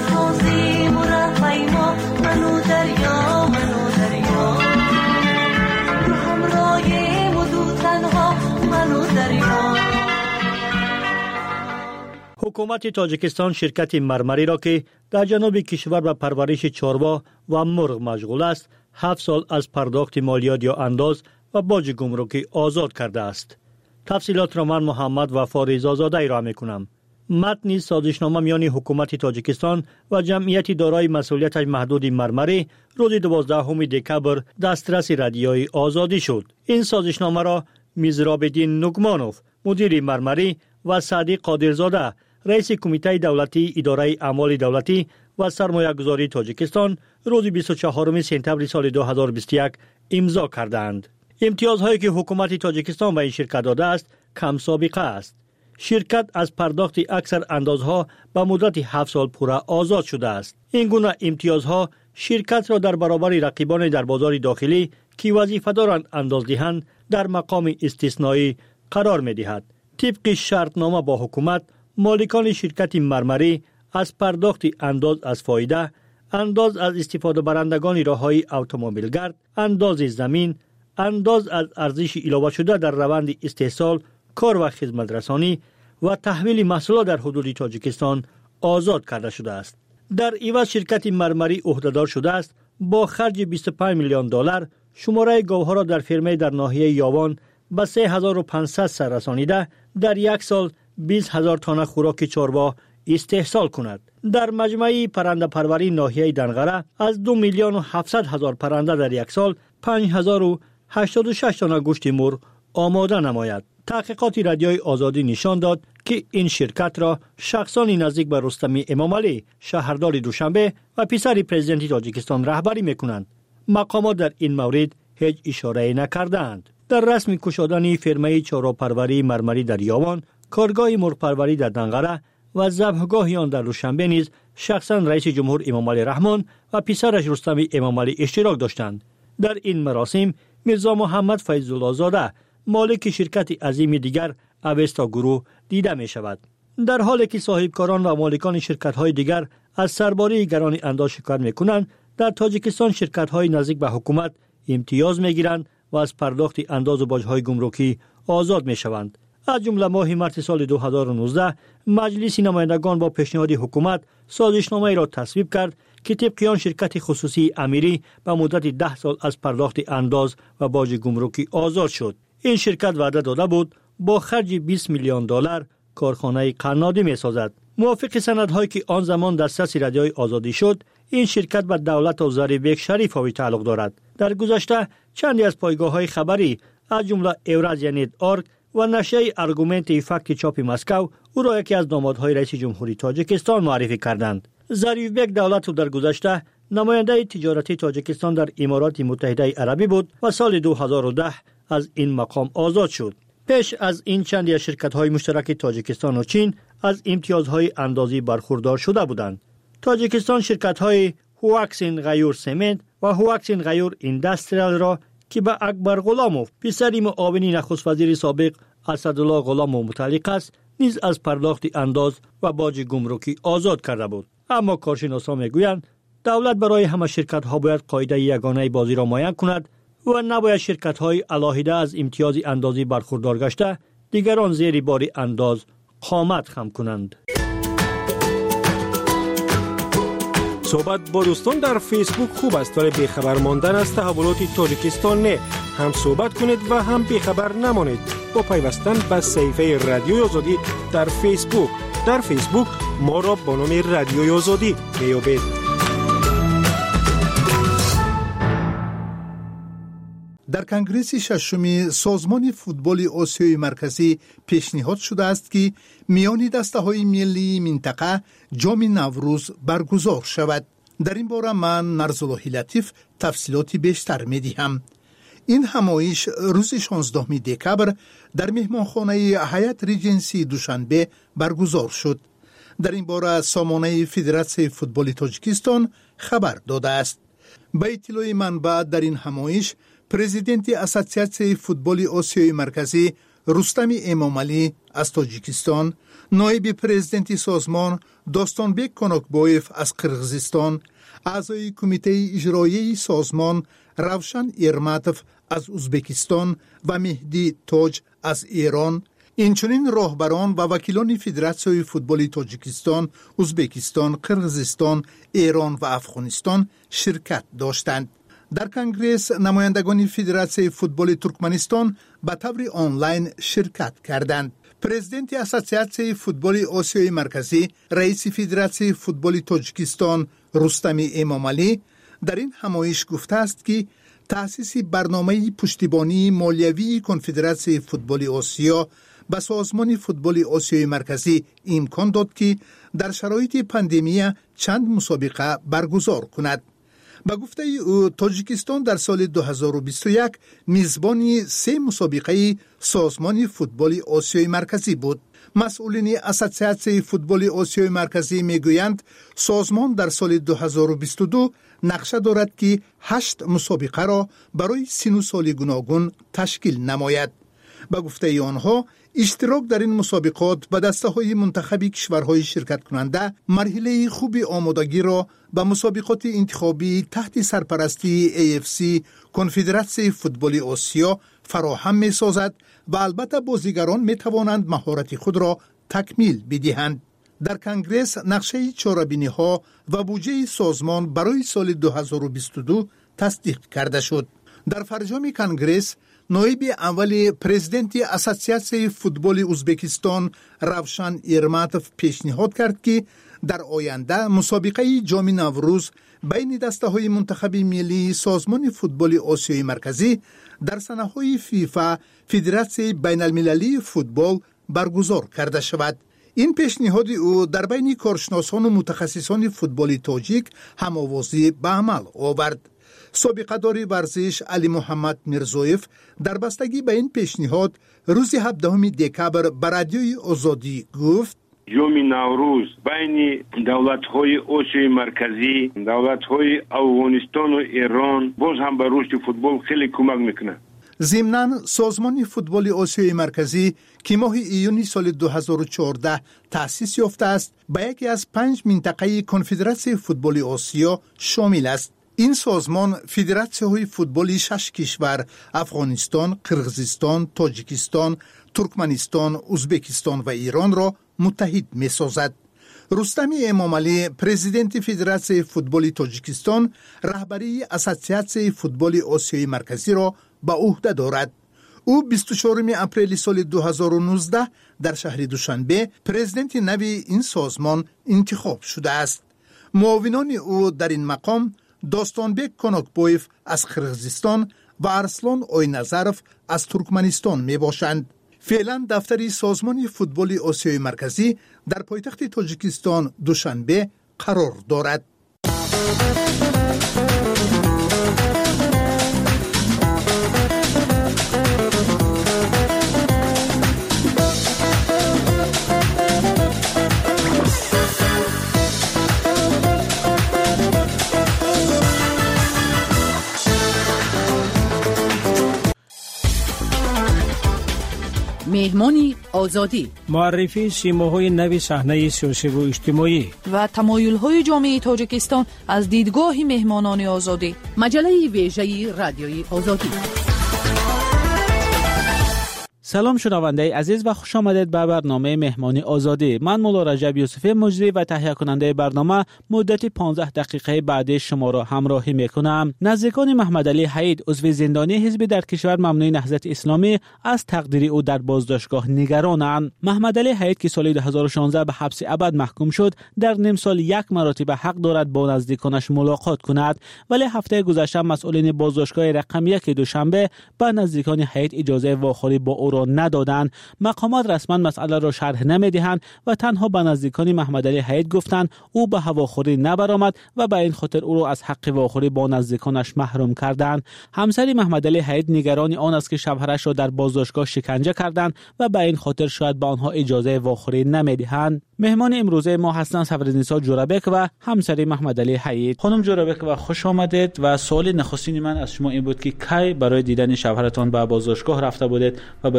حکومت تاجیکستان شرکت مرمری را که در جنوب کشور به پرورش چاروا و مرغ مشغول است 7 سال از پرداخت مالیات یا انداز و باج گمرکی آزاد کرده است. تفصیلات را من محمد وفا رضازاده ارائه می‌کنم. متن سازشنامه میان حکومت تاجیکستان و جمعیت دارای مسئولیت محدود مرمری روز 12 دکبر دسترس رادیویی آزادی شد. این سازشنامه را میزراب‌الدین نوگمانوف مدیر مرمری و سعدی قادرزاده رئیس کمیته دولتی اداره اعمال دولتی و سرمایه‌گذاری تاجیکستان روز 24 سپتامبر سال 2021 امضا کردند. امتیازهایی که حکومت تاجیکستان به این شرکت داده است کم سابقه است. شرکت از پرداخت اکثر اندازها به مدت 7 سال پورا آزاد شده است. این گونه امتیازها شرکت را در برابر رقیبان در بازار داخلی که وظیفه دارند انداز دهند در مقام استثنایی قرار می دهد. طبق شرطنامه با حکومت مالکان شرکت مرمری از پرداخت انداز از فایده، انداز از استفاده برندگان راههای اتومبیلگرد، انداز زمین، انداز از ارزش علاوه شده در روند استحصال، کار و خدمت رسانی و تحویل محصولات در حدود تاجیکستان آزاد کرده شده است. در عوض شرکت مرمری عهدهدار شده است با خرج 25 میلیون دلار شماره گاوها را در فرمه در ناحیه یاوان به 3500 سر رسانیده در یک سال 20,000 تن خوراک چاروا استحصال کند. در مجمع پرنده پروری ناحیه دنغره از 2,700,000 پرنده در یک سال 5,086 تن گوشت مرغ آماده نماید. تحقیقات رادیوی آزادی نشان داد که این شرکت را شخصانی نزدیک به رستم امامعلی شهردار دوشنبه و پسر پرزیدنت تاجیکستان رهبری میکنند. مقامات در این مورد هیچ اشاره نکردند. در رسم کشادن فرمه چاروپروری مرمری در یاوان، کارگاه مرغ پروری در دنغره و ذبحگاه آن در دوشنبه نیز شخصا رئیس جمهور امامعلی رحمان و پسرش رستم امامعلی اشتراک داشتند. در این مراسم میرزا محمد فیض‌الله زاده مالک شرکت عظیم دیگر اوستا گروه دیده می شود. در حالی که صاحبکاران و مالکان شرکت های دیگر از سرباری گران انداز شکایت می کنند، در تاجیکستان شرکت های نزدیک به حکومت امتیاز می گیرند و از پرداخت انداز و باج های گمرکی آزاد می شوند. از جمله ماه مارس سال 2019 مجلس نمایندگان با پیشنهاد حکومت سازشنامه را تصویب کرد که طبق آن شرکت خصوصی امیری به مدت 10 سال از پرداخت انداز و باج گمرکی آزاد شد. این شرکت وعده داده بود با خرج 20 میلیون دلار کارخانه قنادی می سازد. موافق سندهایی که آن زمان دسترس رادیوی آزادی شد، این شرکت به دولت و ظریف شریفوی تعلق دارد. در گذشته چندی از پایگاه‌های خبری از جمله اورازیا نت آرگ و نشریه ارگومنت فکت چاپ مسکو او را یکی از نامادهای رئیس جمهوری تاجیکستان معرفی کردند. ظریف بیگ دولت در گذشته نماینده تجارتی تاجیکستان در امارات متحده عربی بود و سال 2010 از این مقام آزاد شد. پیش از این چندی از شرکت‌های مشترک تاجیکستان و چین از امتیازهای اندازی برخوردار شده بودند. تاجیکستان شرکت‌های هواکسین غیور سمنت و هواکسین غیور اندستریال را که به اکبر غلاموف پسر معاون نخست وزیر سابق اسدالله غلاموف متعلق است نیز از پرداخت انداز و باج گمرکی آزاد کرده بود. اما کارشناسان میگویند دولت برای همه شرکت‌ها باید قاعده یگانه بازی را معین کند و نباید شرکت‌های علاهیده از امتیاز اندازی برخوردار گشته دیگران زیر بار انداز قامت خم کنند. صحبت با دوستان در فیسبوک خوب است ولی بیخبر ماندن از تحولات تاجیکستان نه. هم صحبت کنید و هم بیخبر نمانید با پیوستن به صفحه رادیوی آزادی در فیسبوک. در فیسبوک ما را با نام رادیوی آزادی میابید. در کنگره ششم سازمان فوتبال آسیای مرکزی پیشنهاد شده است که میان دسته‌های ملی منطقه جام نوروز برگزار شود. در این باره من نرزالله لطیف تفصیلات بیشتر می‌دهم. این همایش روز 16 دکبر در مهمانخانه حیات ریجنسی دوشنبه برگزار شد. در این باره سامانه فدراسیون فوتبال تاجیکستان خبر داده است. به اطلاع منبع در این همایش پرزیدنت اساسیاسیون فوتبال آسیای مرکزی رستم امامعلی از تاجیکستان، نایب پرزیدنت سازمان داستانبک کناکبایف از قرغیزستان، اعضای کمیته اجرایی سازمان روشن ایرماتوف از ازبکستان و مهدی تاج از ایران، اینچنین راهبران و وکیلان فدراسیون فوتبال تاجیکستان، ازبکستان، قرغیزستان، ایران و افغانستان شرکت داشتند. در کنگره نمایندگان فدراسیون فوتبال ترکمنستان به طور آنلاین شرکت کردند. پرزیدنت اساسیاسیون فوتبال آسیای مرکزی، رئیس فدراسیون فوتبال تاجیکستان رستم امامعلی در این همایش گفته است که تأسیس برنامه پشتیبانی مالیوی کنفدراسیون فوتبال آسیا به سازمان فوتبال آسیای مرکزی امکان داد که در شرایط پاندمی چند مسابقه برگزار کند. با گفته او تاجیکستان در سال 2021 میزبان 3 مسابقه سازمان فوتبال آسیای مرکزی بود. مسئولین اساسیاسیون فوتبال آسیای مرکزی میگویند سازمان در سال 2022 نقشه دارد که 8 مسابقه را برای سن و سال گوناگون تشکیل نماید. با گفته آنها اشتراک در این مسابقات به دسته‌های منتخبی کشورهای شرکت کننده مرحله خوبی آمادگی را به مسابقات انتخابی تحت سرپرستی AFC کنفدراسیون فوتبال آسیا فراهم می‌سازد و البته بازیگران می‌توانند مهارت خود را تکمیل بدهند. در کنگره نقشه چاره‌بینی‌ها و بودجه سازمان برای سال 2022 تصدیق کرده شد. در فرجام کنگره نایب اول پرزیدنت اساسیاسیون فوتبال ازبکستان روشن ایرماتوف پیشنهاد کرد که در آینده مسابقه جام نوروز بین دسته‌های منتخب ملی سازمان فوتبال آسیای مرکزی در سنه‌های فیفا فدراسیون بین المللی فوتبال برگزار کرده شود. این پیشنهاد او در بین کارشناسان و متخصصان فوتبال تاجیک هم‌آوازی به عمل آورد. سابقه داری ورزش علی محمد میرزویف در بستگی به این پیشنهاد روز 17 دکبر به رادیوی آزادی گفت جام نوروز بین دولت‌های آسیای مرکزی، دولت‌های افغانستان و ایران باز هم به رشد فوتبال خیلی کمک میکنه. ضمناً سازمان فوتبال آسیای مرکزی که ماه ایون سال 2014 تأسیس یافته است به یکی از 5 منطقه کنفدراسیون فوتبال آسیا شامل است. این سازمان فدراسیون‌های فوتبالی 6 کشور افغانستان، قرغیزستان، تاجیکستان، ترکمنستان، ازبکستان و ایران را متحد می‌سازد. رستم امامعلی پرزیدنت فدراسیون فوتبال تاجیکستان رهبری اساسیاسیون فوتبال آسیای مرکزی را به عهده دارد. او 24 اپریل سال 2019 در شهر دوشنبه پرزیدنت نوی این سازمان انتخاب شده است. معاونان او در این مقام داستانبک کناکبایف از قرغیزستان و ارسلان آینظرف از ترکمنستان می باشند. فعلا دفتر سازمان فوتبال آسیای مرکزی در پایتخت تاجیکستان دوشنبه قرار دارد. مهمانی آزادی، معرفی سیماهای نوی صحنه سیاسی و اجتماعی و تمایل‌های جامعه تاجیکستان از دیدگاه مهمانان آزادی. مجله ویژه رادیوی آزادی. سلام شنونده عزیز و خوش آمدید به برنامه مهمانی آزادی. من مولا رجب یوسفی مجری و تهیه کننده برنامه مدت 15 دقیقه بعد شما را همراهی میکنم. نزدیکان محمد علی حید عضو زندانی حزب در کشور ممنوع نهضت اسلامی از تقدیر او در بازداشتگاه نگرانند. محمد علی حید که سال 2016 به حبس ابد محکوم شد در نیم سال 1 مرتبه حق دارد با نزدیکانش ملاقات کند، ولی هفته گذشته مسئولین بازداشتگاه رقم 1 دوشنبه به نزدیکان حید اجازه واخوری با او را ندادند. مقامات رسما مسئله را شرح نمیدهند و تنها به نزدیکان محمد علی حید گفتند او به هواخوری نبرآمد و به این خاطر او را از حق واخوری با نزدیکانش محروم کردند. همسر محمد علی حید نگران آن است که شوهرش را در بازداشتگاه شکنجه کردند و به این خاطر شاید به آنها اجازه واخوری نمیدهند. مهمان امروزه ما هستند صفرالنسا جورابک و همسر محمد علی حید. خانم جورابک و خوش آمدید. و سوال نخستین من از شما این بود که کی برای دیدن شوهرتان به بازداشتگاه رفته بودید و به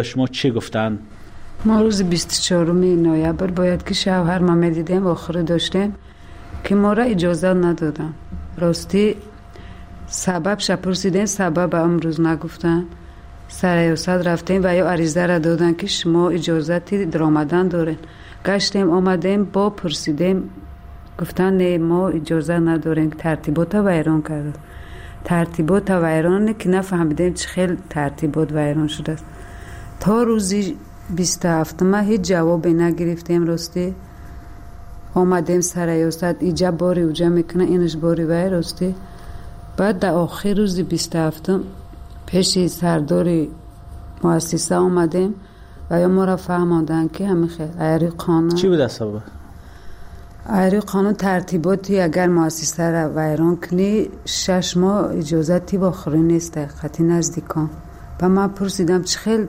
شما چی گفتن؟ ما روز 24 نوامبر باید که شوهر ما میدیدیم آخر داشتیم که ما را اجازه ندادن. راستی سبب شپرسیدیم، سبب امروز نگفتن. سریاست رفتیم و یا عریضه را دادن که شما اجازتی درآمدن دارین. گشتیم آمدیم با پرسیدیم، گفتن نه ما اجازه نداریم. ترتیبات ویران کردن. ترتیبات ویران که نفهمیدیم چه خیلی ترتیبات ویران شده است. تا روزی 27 ما هیچ جوابی نگرفتیم. راستی آمدیم سریاست ایجا باری اوجا میکنه اینش باری وی. راستی بعد در آخر روز 27 پیش سردار مؤسسه آمدیم و یا ما را فهماندن که همین خیلی ایری قانون. چی بود سبب؟ ایری قانون ترتیباتی اگر مؤسسه را ویران کنی 6 ماه اجازتی با آخری نیست خطی نزدیکان. و من پرسیدم چه خیلی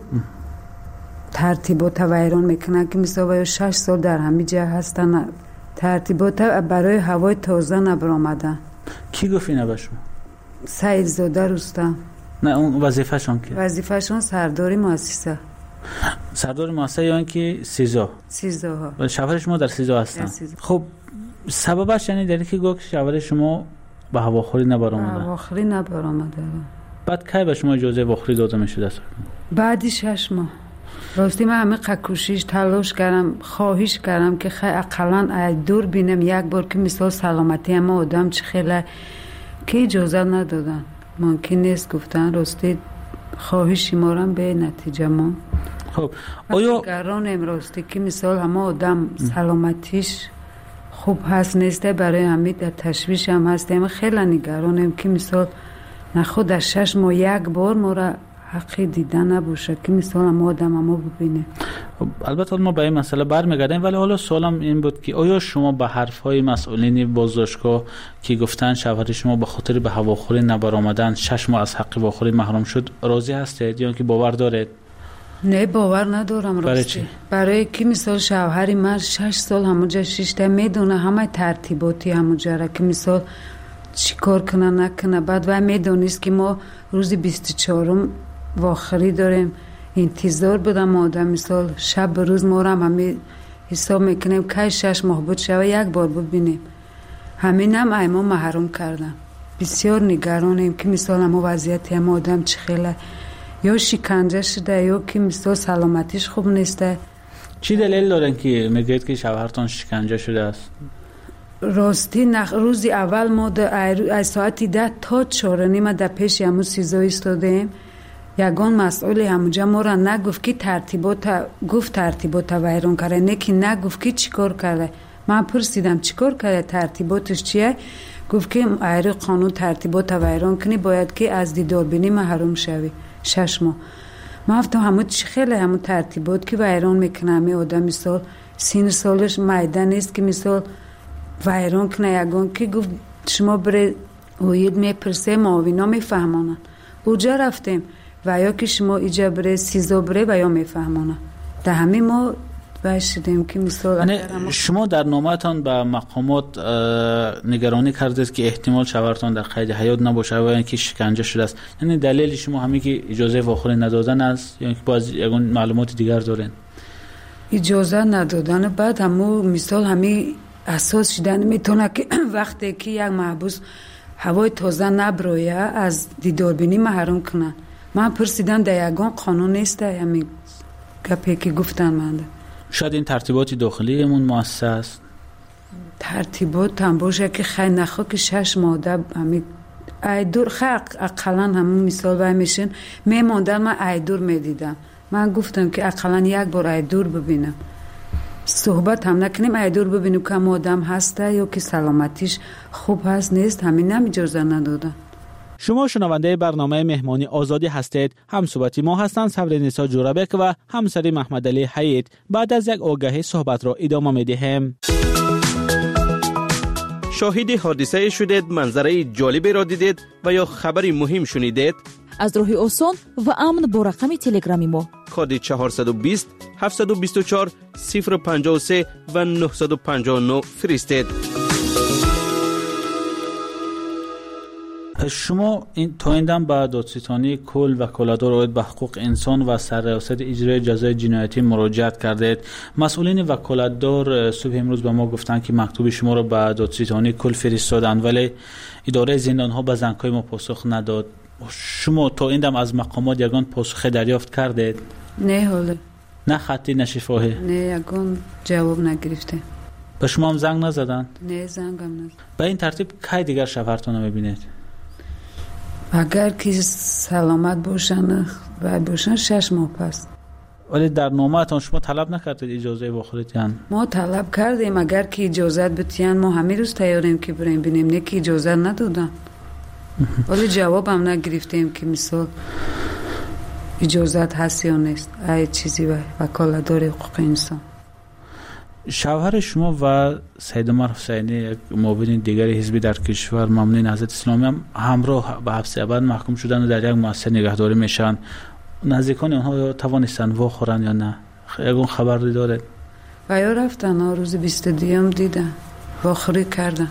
ترتیبات ویران میکنن که مثلا 6 سال در همه جا هستن. ترتیبات برای هوای تازه نبرآمدن. کی گفت اینا به شما؟ سعید زاده رستم. نه اون وظیفه‌شون که؟ وظیفه‌شون سرداری مؤسسه. سردار مؤسسه یا اینکه سیزا ها و شوهر شما در سیزا هستن. خب سببش یعنی دلیلی که گفت شوهر شما به هواخوری نبرآمده. هواخوری نبرآمده. بعد کی به شما اجازه هواخوری داده میشد؟ بعد 6 ماه. راستی من همه کوشش تلاش کردم، خواهش کردم که خیلی اقلا دور بینم یک بار که مثال سلامتی اما آدم چه خیلی که اجازه ندادن. ممکن نیست گفتن. راستی خواهشی ما را به نتیجه ما. خب آیا نگران امراستی که مثال همه آدم سلامتیش خوب هست نیسته، برای همین در تشویش هم هستیم. خیلی نگرانم که مثال نخود در 6 ماه یک بار ما را حقی دیدن نباشه که مثال ما آدم ما ببینه. البته ما به این مسئله برمیگردیم، ولی حالا سوالم این بود که آیا شما به حرفهای مسئولین بازداشتگاه که گفتن شوهر شما به خاطر به هواخوری نبرآمدن 6 ماه از حق هواخوری محروم شد راضی هستید یا که باور دارید؟ نه باور ندارم. راستی برای که مثال شوهر من 6 سال همونجا شیشته میدونه همه ترتیباتی همونجا را که مثال چی کار کنه نکنه. بعد و میدونیست که ما روز 24 واخری داریم انتظار بدم آدم مثال شب به روز ما را همه حساب میکنیم که 6 ماه بود شوه یک بار ببینیم. همین هم ایما محروم کردم. بسیار نگرانیم که مثال همه وضعیت هم آدم چه خیلی یا شکنجه شده یا که مثال سلامتیش خوب نیسته. چی دلیل دارن که میگید که شوهرتان شکنجه شده است؟ راستی روز اول ما از ساعتی 10 تا 4:30 در پیش همون سیزا ایستادیم. یگان مسئول همونجا ما را نگفت که ترتیبات ویران کرده، نه که نگفت که چی کار کرده. من پرسیدم چی کار کرده، ترتیباتش چیه؟ گفت که ایری قانون ترتیبات ویران کنی باید که از دیداربینی محروم شوی 6 ماه. من گفتم همون چی خیلی همون ترتیبات که ویران میکنه همه آدم مثال سین سالش میدان نیست که مثال ویران کنه. یگان که گفت شما بره اوید میپرسه معاوینا میفهمانن. اوجا رفتیم و یا که شما ایجا بره سیزا بره و یا میفهمانن. در همین ما باشیدیم که مثال شما در نامه‌تان به مقامات نگرانی کردید که احتمال شوهرتان در قید حیات نباشه و اینکه شکنجه شده است. یعنی دلیل شما همین که اجازه واخری ندادن است یا اینکه باز یگان معلومات دیگر دارین؟ اجازه ندادن. بعد همو مثال همین اساس شدن میتونه که وقتی که یک محبوس هوای تازه نبرویه از دیداربینی محروم کنن. من پرسیدم در یگان قانون نیست همین گپی که گفتن من. شاید این ترتیبات داخلی امون مؤسسه است. ترتیبات هم باشه که خیلی نخوا که 6 ماده همین ایدور خیلی اقلا همون مثال باید میشن میماندن. من ایدور میدیدم. من گفتم که اقلا یک بار ایدور ببینم، صحبت هم نکنیم ایدور ببینیم که هم آدم هسته یا که سلامتیش خوب هست نیست. همین هم اجازه ندادن. شما شنونده برنامه مهمانی آزادی هستید. همصحبتی ما هستند صبرنسا جورابک و همسری محمد علی حیید. بعد از یک آگهی صحبت را ادامه می‌دهیم. شاهد حادثه شدید، منظره جالبی را دیدید و یا خبری مهم شنیدید؟ از راه آسان و امن با رقم تلگرامی ما کد 420 724 053 و 959 فرستید. شما تا این دم به دادستانی کل و کلادار اوید به حقوق انسان و سرریاست اجرای جزای جنایتی مراجعت کردید. مسئولین وکالتدار صبح امروز به ما گفتن که مکتوب شما رو به دادستانی کل فرستادن، ولی اداره زندان ها به زنگ‌های ما پاسخ نداد. شما تا این دم از مقامات یگان پاسخ دریافت کردید؟ نه حالا. نه خطی نه شفاهی؟ نه یگان جواب نگرفته. به شما هم زنگ نزدن؟ نه زنگم نزد. به این ترتیب کی دیگر شوهرتون رو میبینید؟ اگر که سلامت باشن و باشن 6 ماه پس. ولی در نامه‌تان شما طلب نکردید اجازه بخورید؟ ما طلب کردیم اگر که اجازت بتیان ما همه روز تیاریم که بریم بینیم، نه که اجازت ندادن. ولی جواب هم نگرفتیم که مثال اجازت هست یا نیست. ای چیزی وکالتدار حقوق انسان. شوهر شما و سید عمر حسینی یک معاون دیگر حزبی در کشور ممنوع نهضت اسلامی هم همراه به حبس ابد محکوم شدن و در یک مؤسسه نگهداری میشن. نزدیکان آنها توانستن واخورن یا نه؟ یگان خبری دارید؟ و یا رفتن روز 22 هم دیدن واخوری کردن.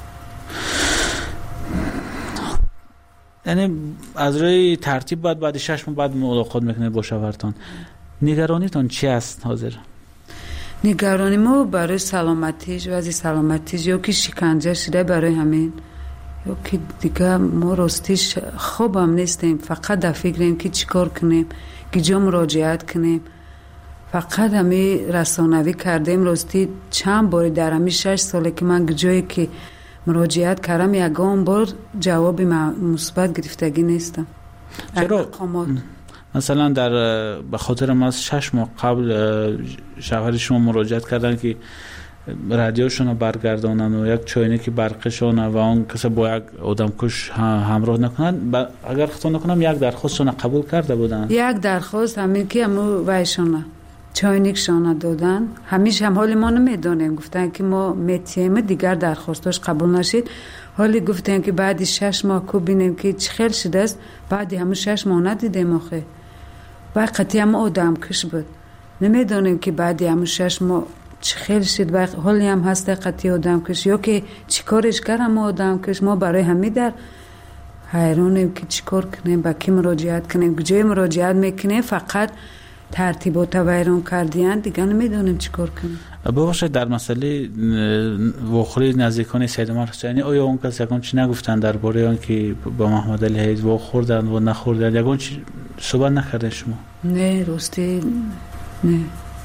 یعنی از روی ترتیب بعد 6 ماه بعد ملاقات میکنید با شوهرتان. نگرانیتان چی است حاضر؟ نگرانی ما برای سلامتیش، وضع سلامتیش یا که شکنجه شده برای همین، یا که دیگه ما راستیش خوبم نیستیم. فقط در فکریم که چیکار کنیم، که جا مراجعت کنیم. فقط همی رسانوی کردیم. راستی چند باری در همی 6 ساله که من جایی که مراجعت کردم یگان بار جواب مثبت گرفتگی نیستم. چرا؟ مثلا در به خاطر ما 6 ماه قبل شوهر شما مراجعت کردن که رادیوشون رو برگردانن و یک چاینک برقشون و اون کسی با یک آدمکش همراه نکنن. اگر خطا نکنم یک درخواستشون قبول کرده بودن. یک درخواست همین که همو وایشون چاینکشون دادن. همیشه هم حال ما نمیدونیم. گفتن که ما میتیم دیگر درخواستش قبول نشید. حالی گفتن که بعد 6 ماه کو بینیم که چه خیلی شده است. بعد همو 6 ماه ندیدیم آخه. و قطعی هم آدم کش بود. نمیدونیم که بعد همو 6 ماه چه خیلی شد و حالی هم هسته قطعی آدم کش یا که چی کارش کردم آدم کش. ما برای همین در حیرانیم که چی کار کنیم، با کی مراجعت کنیم، کجای مراجعت میکنیم. فقط ترتیبات ویران کردیان دیگه نمیدونیم چی کار کنیم. ببخشید در مسئله واخوری نزدیکان سید عمر حسینی آیا اون کس یکان چی نگفتن درباره آن که با محمد علی حیج واخوردن و نخوردن؟ یکان چی صحبت نکردن شما؟ نه راستی نه.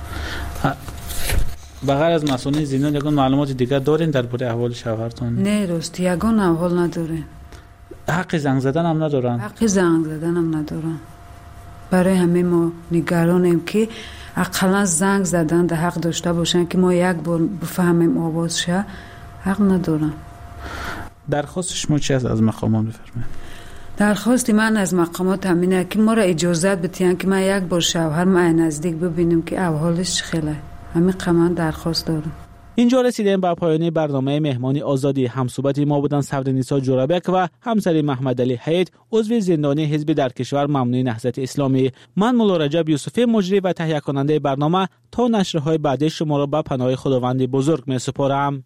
بغیر از مسئولین زندان یکان معلومات دیگر دارین درباره احوال شوهرتون؟ نه راستی یکان احوال ندارین. حق زنگ زدن هم ندارن؟ حق زنگ زدن هم ندارن. برای همه ما نگرانیم که اقلا زنگ زدن ده حق داشته باشن که ما یک بار بفهمیم آواز شه. حق ندارن. درخواست شما چی است از مقامات بفرمایید؟ درخواستی من از مقامات همینه که ما را اجازت بدین که من یک بار شوهر من نزدیک ببینیم که احوالش خیلی. همین قمان درخواست دارم. اینجا رسیدیم به پایان برنامه مهمانی آزادی. همصحبت ما بودن صبرنیسا جورابک و همسر محمد علی حیج عضو زندانی حزب در کشور ممنوع نهضت اسلامی. من مولا رجب یوسفی مجری و تهیه کننده برنامه تا نشرهای بعدی شما را به پناه خداوند بزرگ می سپارم.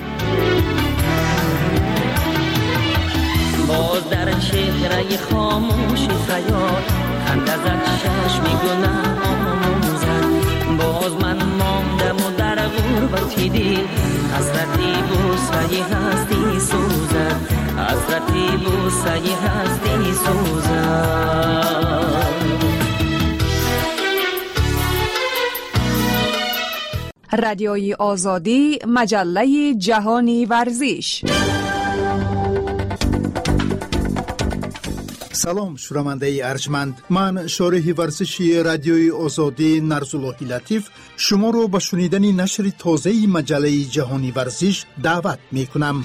باز در چهره خاموش خیال خنده زد چشم گناه آموزد. باز من ماندم و در غربتی دید حسرتی بوسه هستی سوزد. حسرتی بوسه هستی سوزد. رادیوی آزادی، مجله جهانی ورزش. سلام شنونده ارجمند، من شارح ورزشی رادیوی آزادی نرزاللهی لطیف شما رو به شنیدن نشر تازه مجله جهانی ورزش دعوت می کنم.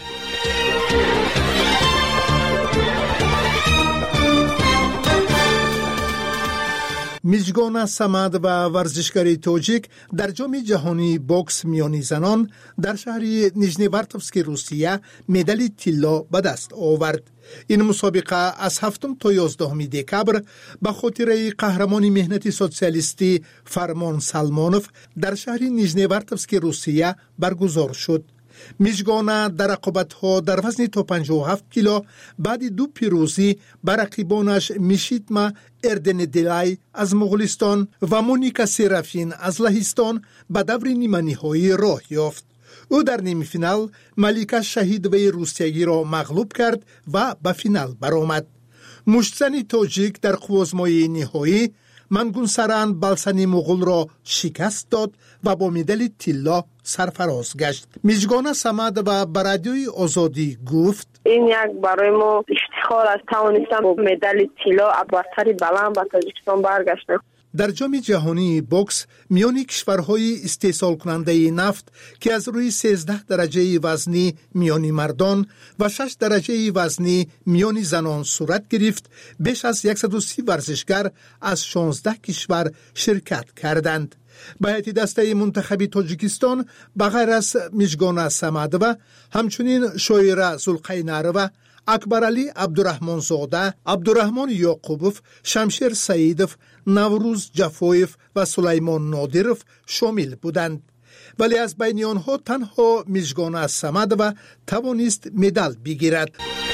میزگان سمد و ورزشکاری تاجیک در جام جهانی باکس میانی زنان در شهر نیژنیورتوفسک روسیه مدال طلا به دست آورد. این مسابقه از 7 تا 11 دکبر به خاطر قهرمان مهنتی سوسیالیستی فرمان سلمانوف در شهر نیژنیورتوفسک روسیه برگزار شد. میژگانه در رقابت‌ها در وزن تا 57 کیلو بعد 2 پیروزی بر رقیبانش میشیتما اردندلای از مغولستان و مونیکا سرافین از لهستان به دور نیمه نهایی راه یافت. او در نیمه فینال ملیکا شهیدوی روسیایی را مغلوب کرد و به فینال برآمد. مشتزن تاجیک در قوزمای نهایی منگونسران بالسانی مغول را شکست داد و با مدال طلا سرفراز گشت. میژگانه سمد و به رادیوی آزادی گفت این یک برای ما افتخار است توانستم با مدال طلا برتری بلند به تاجیکستان برگشتم. در جام جهانی بوکس میان کشورهای استحصال کننده نفت که از روی 13 درجه وزنی میان مردان و 6 درجه وزنی میان زنان صورت گرفت، بیش از 130 ورزشگر از 16 کشور شرکت کردند. به هیئت دسته منتخب تاجیکستان به غیر از میژگانه سمدوه همچنین شویره زلقینروه، اکبرعلی عبدالرحمنزاده، عبدالرحمن یعقوبوف، شمشیر سعیدوف، نوروز جفویف و سلیمان نادیروف شامل بودند. ولی از بین آنها تنها میژگانه سمدوه توانست مدال بگیرد.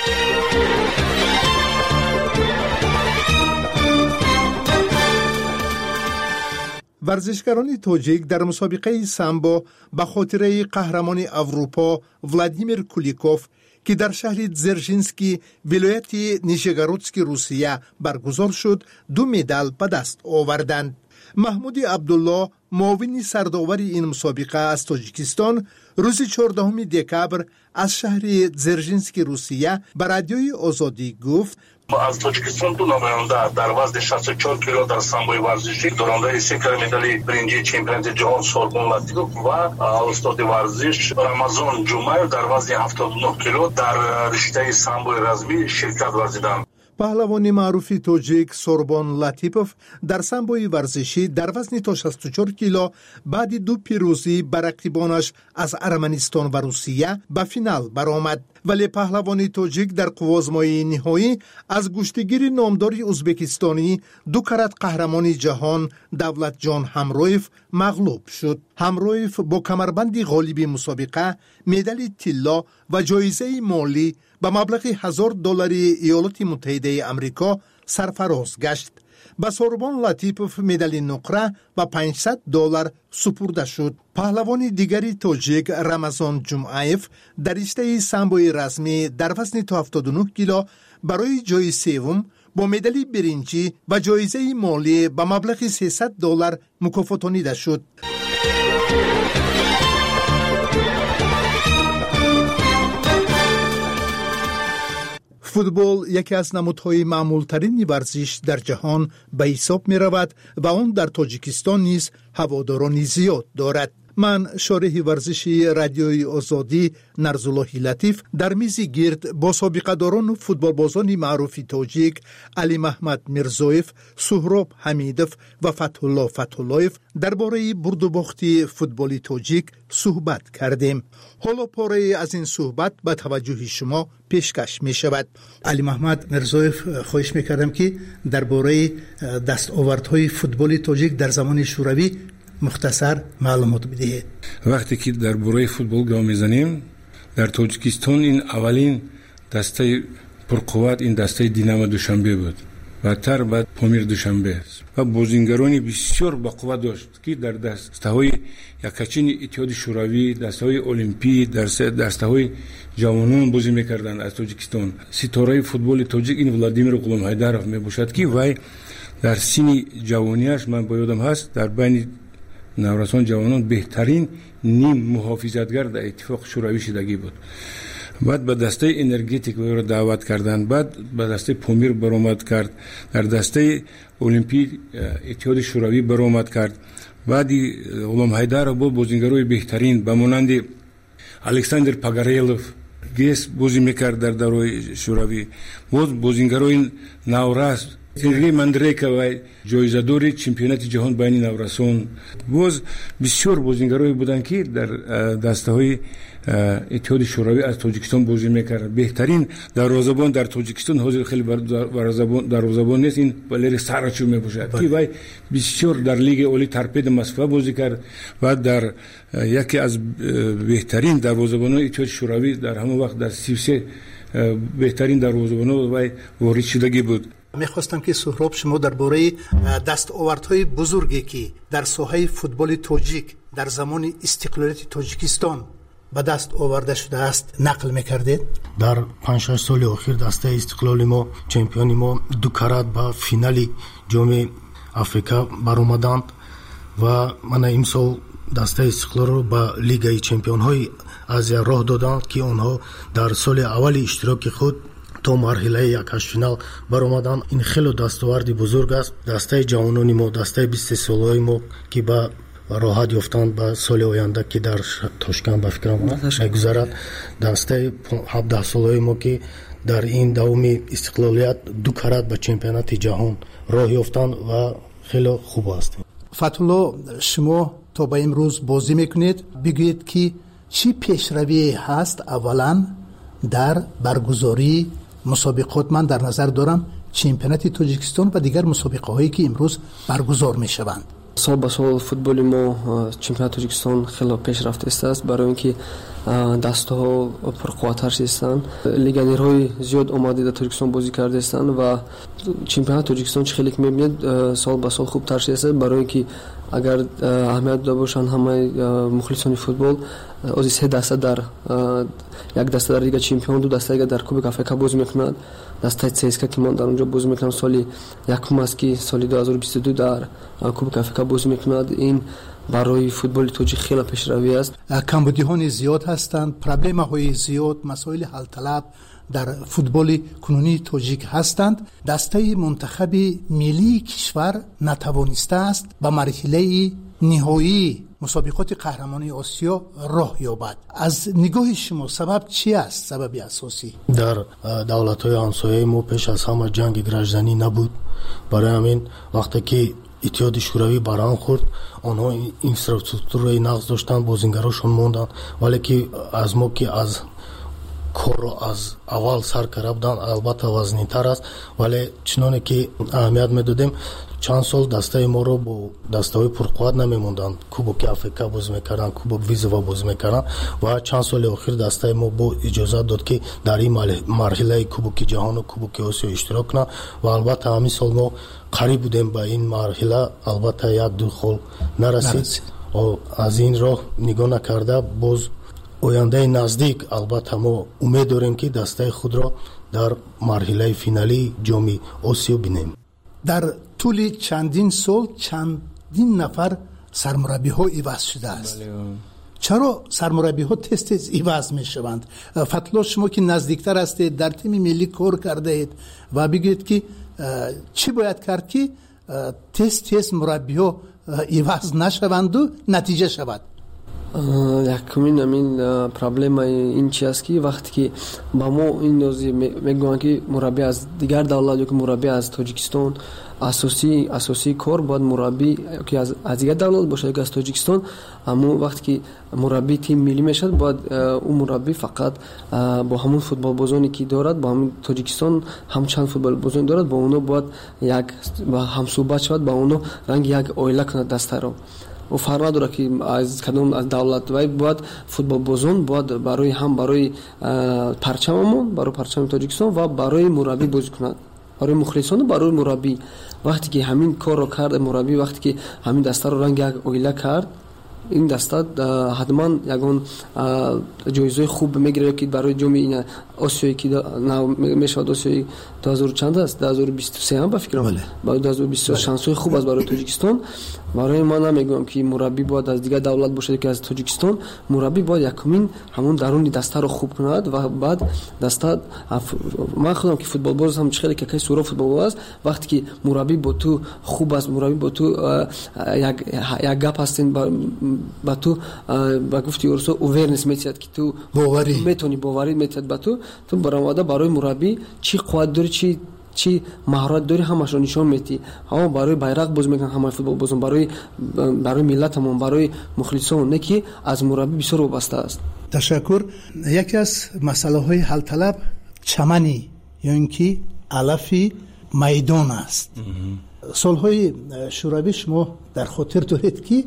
ورزشکاران تاجیک در مسابقه سامبو به خاطره قهرمان اروپا ولادیمیر کولیکوف که در شهر زرژینسکی ولایت نیژگورودسک روسیه برگزار شد 2 مدال به دست آوردند. محمود عبدالله معاون سرداور این مسابقه از تاجیکستان روز 14 دکبر از شهر زرژینسک روسیه به رادیوی آزادی گفت از تاجیکستان 2 نماینده در وزن 64 کیلو در سامبوی ورزشی دارنده 3 مدال برنجی چمپیونات جهان سوربون لاتیپوف و استاد ورزش رمضان جمعه در وزن 79 کیلو در رشته سامبوی رزمی شرکت ورزیدند. پهلوان معروف تاجیک سوربون لاتیپوف در سامبوی ورزشی در وزن تا 64 کیلو بعد 2 پیروزی بر رقیبانش از ارمنستان و روسیه به فینال برآمد. ولی پهلوان تاجیک در قوزمای نهایی از گشتگیر نامدار ازبکستانی 2 کرات قهرمان جهان دولت جان همرویف مغلوب شد. همرویف با کمربند غالب مسابقه مدال طلا و جایزه مالی به مبلغ $1000 ایالات متحده آمریکا سرفراز گشت. به سوربون لاتیپوف مدال نقره و $500 سپرده شد. پهلوان دیگری تاجیک رمضان جمعایف در رشته سامبوی رزمی در وزن تا 79 کیلو برای جای سوم با مدال برنجی و جایزه مالی به مبلغ $300 مکافاتانیده شد. فوتبال یکی از نمودهای معمولترین ورزش در جهان به حساب می رود و آن در تاجیکستان نیز هواداران زیاد دارد. من شارح ورزشی رادیوی آزادی نرزالله لطیف در میز گرد با سابقه داران و فوتبال بازان معروف تاجیک علی محمد میرزایف، سهراب حمیدوف و فتحالله فتحالله‌یف درباره برد و باخت فوتبال تاجیک صحبت کردیم. حالا پاره از این صحبت به توجه شما پیشکش می شود. علی محمد میرزایف خواهش می کردم که درباره دستاوردهای فوتبال تاجیک در زمان شوروی مختصر معلومات بدهید. وقتی که در برای فوتبال گام میزنیم در تاجیکستان این اولین دسته پرقوت این دسته دینامو دوشنبه بود و تر بعد پامیر دوشنبه و بازیگرانی بسیار با قوت داشت که در دسته‌های یکچین اتحاد شوروی، دسته‌های المپی، دسته‌های جوانان بازی می‌کردند از تاجیکستان. ستاره فوتبال تاجیک این ولادیمیر غلامحیدرов میباشد که وای در سن جوانیش من با یادم هست در بین نورسان جوانان بهترین نیم محافظتگر در اتفاق شوروی شدگی بود. بعد به دسته انرژتیک او را دعوت کردند، بعد به دسته پامیر برآمد کرد، در دسته المپی اتحاد شوروی برآمد کرد. بعد غلامحیدرov بود بازیگرای بهترین به مانند الکساندر پاگارلوف گیس بازی میکرد در دوران شوروی. بود بازیگرای نورس сергей мандрейка ва ҷоизадори чемпионати ҷаҳон байни наврасон. боз бисёр бозингарои буданд ки дар дастаҳои иттиҳоди шӯравӣ аз тоҷикистон бозӣ мекарданд. беҳтарин дарвозабон дар тоҷикистон ҳозир хеле дарвозабон нест, ин валери сарачӯ мебошад ки вай бисёр дар лигаи олӣ торпеда москва бозӣ кард ва дар яке аз беҳтарин дарвозабонони иттиҳоди шӯравӣ дар ҳамон вақт дар 33 беҳтарин дарвозабонҳо вай ворид шудагӣ буд. мехостам ки Суҳроб шумо дар бораи дастовардҳои бузурге ки дар соҳаи футболи тоҷик дар замони истиқлолияти Тоҷикистон ба даст оварда шудааст нақл мекардед. дар 5-6 соли охир дастаи истиқлоли мо, чемпиони мо 2 карат ба финали ҷоми Африка баромаданд ва мана имсол дастаи истиқлолро ба лигаи чемпионҳои Азия роҳ доданд ки онҳо дар соли аввали иштироки худ то марҳилаи якашфинал баромаданд. ин хело дастоварди бузург аст. дастаи ҷавонони мо, дастаи 20 солаи мо ки ба роҳат ёфтанд ба соли оянда ки дар Тошканд ба фикрам мегузарад, дастаи 17 солаи мо ки дар ин давоми истиқлолият 2 карат ба чемпионати ҷаҳон роҳ ёфтанд ва хело хуб аст. Фатулло, шумо то ба имрӯз бозӣ мекунед, бигӯед ки чӣ пешравие ҳаст аввалан дар баргузории мусобиқот. ман дар назар дорам чемпионати Тоҷикистон ва дигар мусобиқаҳое ки имрӯз баргузор мешаванд. сол ба сол футболи мо чемпионати Тоҷикистон хело пешрафта истааст, барои ин ки дастаҳо пурқувваттар шудастанд. легионерҳои зиёд омада дар Тоҷикистон бозӣ кардаистанд ва чемпионати Тоҷикистон чӣ хеле ки мебинед сол ба сол хубтар шудааст, барои ин ки агар аҳамият дода бошанд ҳамаи мухлисони футбол ози 3 даста дар як даста дар Лига Чемпион, 2 даста дар Кубок Африка бозӣ мекунад. дастаи ЦСКА ки ман дар онҷо бозӣ мекунам соли якум аст ки соли 2022 дар Кубок Африка бозӣ мекунад. ин барои футболи тоҷик хеле пешравӣ аст. камбудиҳои зиёд ҳастанд, проблемаҳои зиёд, масоили ҳалталаб дар футболи кунунии тоҷик ҳастанд. дастаи мунтахаби миллии кишвар натавонистааст ба марҳилаи ниҳоии мусобиқоти қаҳрамонии Осиё роҳ ёбад. аз нигоҳи шумо сабаб чӣ аст? сабаби асосӣ дар давлатҳои ҳамсояи мо пеш аз ҳама ҷанги гражданӣ набуд. барои ҳамин вақте ки иттиҳоди шӯравӣ барҳам хӯрд, онҳо инфраструктураи нағз доштанд, бозингарошон монданд, вале ки аз мо ки аз корро аз аввал сар карда буданд, албатта вазнинтар аст, вале чуноне ки аҳамият медодем, чанд сол дастаи моро бо дастаҳои пурқувват намемонданд. Кубоки Африка бозӣ мекарданд, Кубок Визова бозӣ мекарданд ва чанд соли охир дастаи мо бо иҷозат дод ки дар ин марҳилаи Кубоки ҷаҳону Кубоки Осиё иштирок кунанд ва албатта ҳамин сол мо қариб будем ба ин марҳила, албатта 1-2 хол нарасид. аз ин роҳ нигоҳ накарда боз ояндаи наздик албатта мо умед дорем ки дастаи худро дар марҳилаи финалии ҷоми Осиё бинем. дар тӯли чандин сол чандин нафар сармураббиҳо иваз шудааст. чаро сармураббиҳо тез иваз мешаванд? Фатло, шумо ки наздиктар ҳастед, дар тими миллӣ кор кардаед ва бигӯед ки чӣ бояд кард ки тез мураббиҳо иваз нашаванду натиҷа шавад? якумин амин проблемаи ин чи аст ки вақте ки ба мо ин нози мегӯянд ки мураббӣ аз дигар давлат ё ки мураббӣ аз Тоҷикистон, асосии кор бояд мураббӣ ки аз дигар давлат бошад ё ки аз Тоҷикистон. аммо вақте ки мураббӣ тим миллӣ мешавад, бояд ӯ мураббӣ фақат бо ҳамон футболбозоне ки дорад, бо ҳамин Тоҷикистон ҳамчанд футболбозоне дорад, бо онҳо бояд як ҳамсӯҳбат шавад, ба онҳо ранги як оила кунад дастаро. و فرق نداره که از کدام از دولت باید فوتبال بازون باید برای هم برای پرچممون برای پرچم تاجیکستان و برای مربی بازی کنند، برای مخلصان و برای مربی. وقتی که همین کار رو کرد مربی، وقتی که همین دسته رو رنگ یک اویله کرد، این دسته حتما یگان جایزه خوب میگیره که برای جام آسیایی که میشود آسیایی 2000 چند است 2023 هم به فکرم برای 2023 شانس‌های خوب است برای تاجیکستان. برای ما نمیگم که مربی باید از دیگه دولت باشه که از تاجیکستان، مربی باید یکمین همون درون دسته رو خوب کند و بعد دسته من خودم که فوتبال باز هم چخیلی که سورا فوتبال باز وقتی که مربی با تو خوب است، مربی با تو یک گپ هستین با تو با گفتی ورسو اوورنس میتید که تو باوری میتونی باوری میتید با تو برآمده برای مربی چی قوت داری چی چی مهارت داری همش رو نشون میدی. ها برای بیرق بازی میکنن، همه فوتبال بازی برای ملتمون، برای مخلصان، نه که از مربی بسیار وابسته است. تشکر. یکی از مسئله های حل طلب چمنی یا اینکه علفی میدان است. سالهای شوروی شما در خاطر دارید که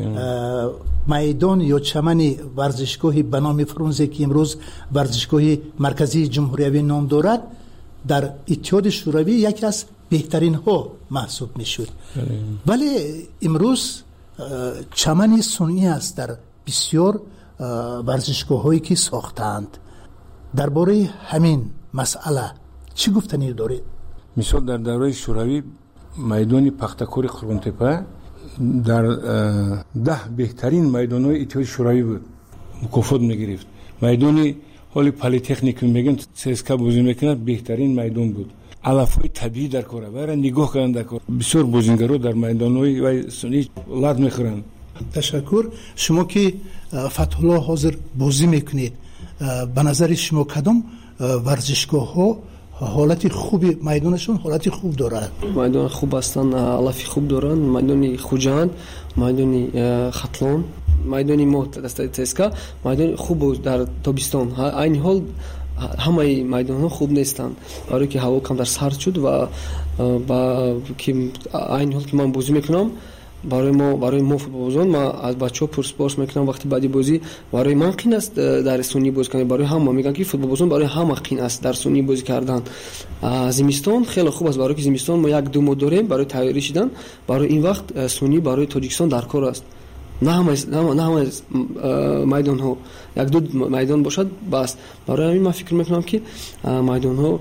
میدان یا چمن ورزشگاهی به نام فرونزه که امروز ورزشگاه مرکزی جمهوری نام دارد در اتحاد شوروی یکی از بهترین ها محسوب میشد. ولی امروز چمن صنعی است در بسیار ورزشگاه هایی که ساختند. درباره همین مسئله چی گفتنی دارید؟ مثال در دوره شوروی میدان پختکور قربانتپه در 10 بهترین میدان‌های اتحاد شوروی بود، مکافات می‌گرفت. میدانی حالی پلی‌تکنیک میگن سسکا بازی میکنند، بهترین میدان بود. علف‌های طبیعی در کار برای نگاه کردن در کار. بسیار بازیگرا در میدان‌های و سنی لات میخورند. تشکر. شما که فتح الله حاضر بازی میکنید، به نظر شما کدام ورزشگاه‌ها حالت خوبی میدانشون حالت خوب دارد؟ میدان خوب هستن، علفی خوب دارن. میدان خوجند، میدان خطلان، میدان ما دسته تسکا، میدان خوب در تابستان. این حال همه میدان ها خوب نیستند، برای که هوا کم در سرد شد و با که این حال که من بازی میکنم برای ما فوتبالبازان، ما از بچه‌ها پرسپارس میکنم وقتی بعدی بازی برای من قین است در سونی بازی کردن. برای همه میگن که فوتبالبازان برای همه قین است در سونی بازی کردن. زمستان خیلی خوب است، برای که زمستان ما 1-2 ماه داریم برای تیاری شدن. برای این وقت سونی برای تاجیکستان در کار است. نه همه میدان ها 1-2 میدان باشد بس. برای همین من فکر میکنم که میدان ها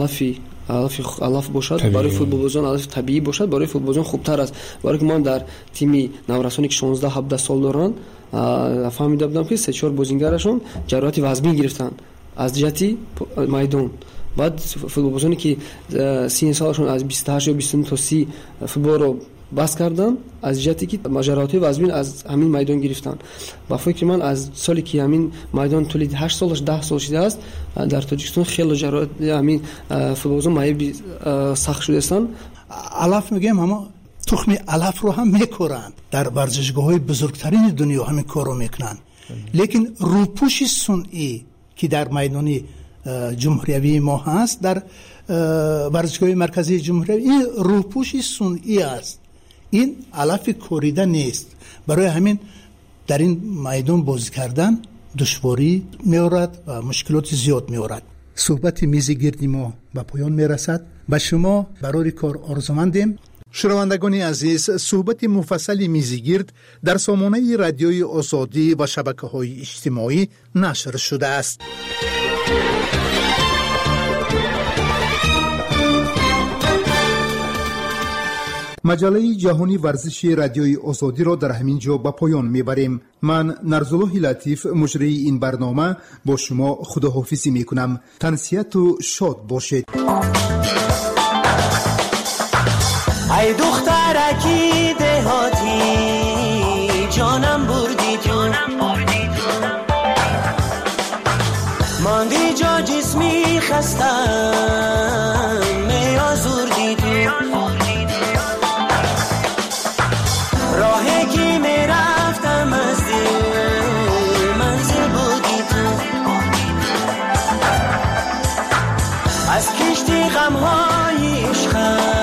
علف باشد برای فوتبالبازان، علف طبیعی باشد برای فوتبالبازان خوبتر است. برای که من در تیم نورسانی که 16-17 سال دارن فهمیده بودم که 3-4 بازیگرشون جراحت وزنی گرفتن از جهتی میدان. بعد فوتبالبازانی که 30 سالشون از 28 یا 29 تا 30 فوتبال رو بس کردن از جهتی که جراحت وزنی از همین میدان گرفتن. با فکر من از سالی که همین میدان تولید 8 سالش 10 سال شده است در تاجیکستان خیلی جراحت همین فوتبالبازان مایه سخت شده هستند. علف میگم اما تخم علف رو هم میکورن، در ورزشگاه‌های بزرگترین دنیا همین کارو میکنن. لیکن روپوش صنعی که در میدان جمهوری ما هست، در ورزشگاه مرکزی جمهوری، این روپوش صنعی است، این علف کوریده نیست. برای همین در این میدان بازی کردن دشواری می‌آورد و مشکلات زیاد می‌آورد. صحبت میز گردی ما به پایان میرسد. به شما برای کار آرزومندیم. شنوندگان عزیز، صحبت مفصل میزگرد در سامانه رادیوی آزادی و شبکه‌های اجتماعی نشر شده است. مجله جهانی ورزش رادیوی آزادی را در همین جا به پایان میبریم. من نرزالله لطیف مجری این برنامه با شما خداحافظی میکنم. تنسیت و شاد باشید. ای دخترکی دهاتی جانم بردی تو، ماندی جا جسمی خستم می آزردی تو، راهی که می رفتم از منزل بودی تو، از کشتی غمهای عشقم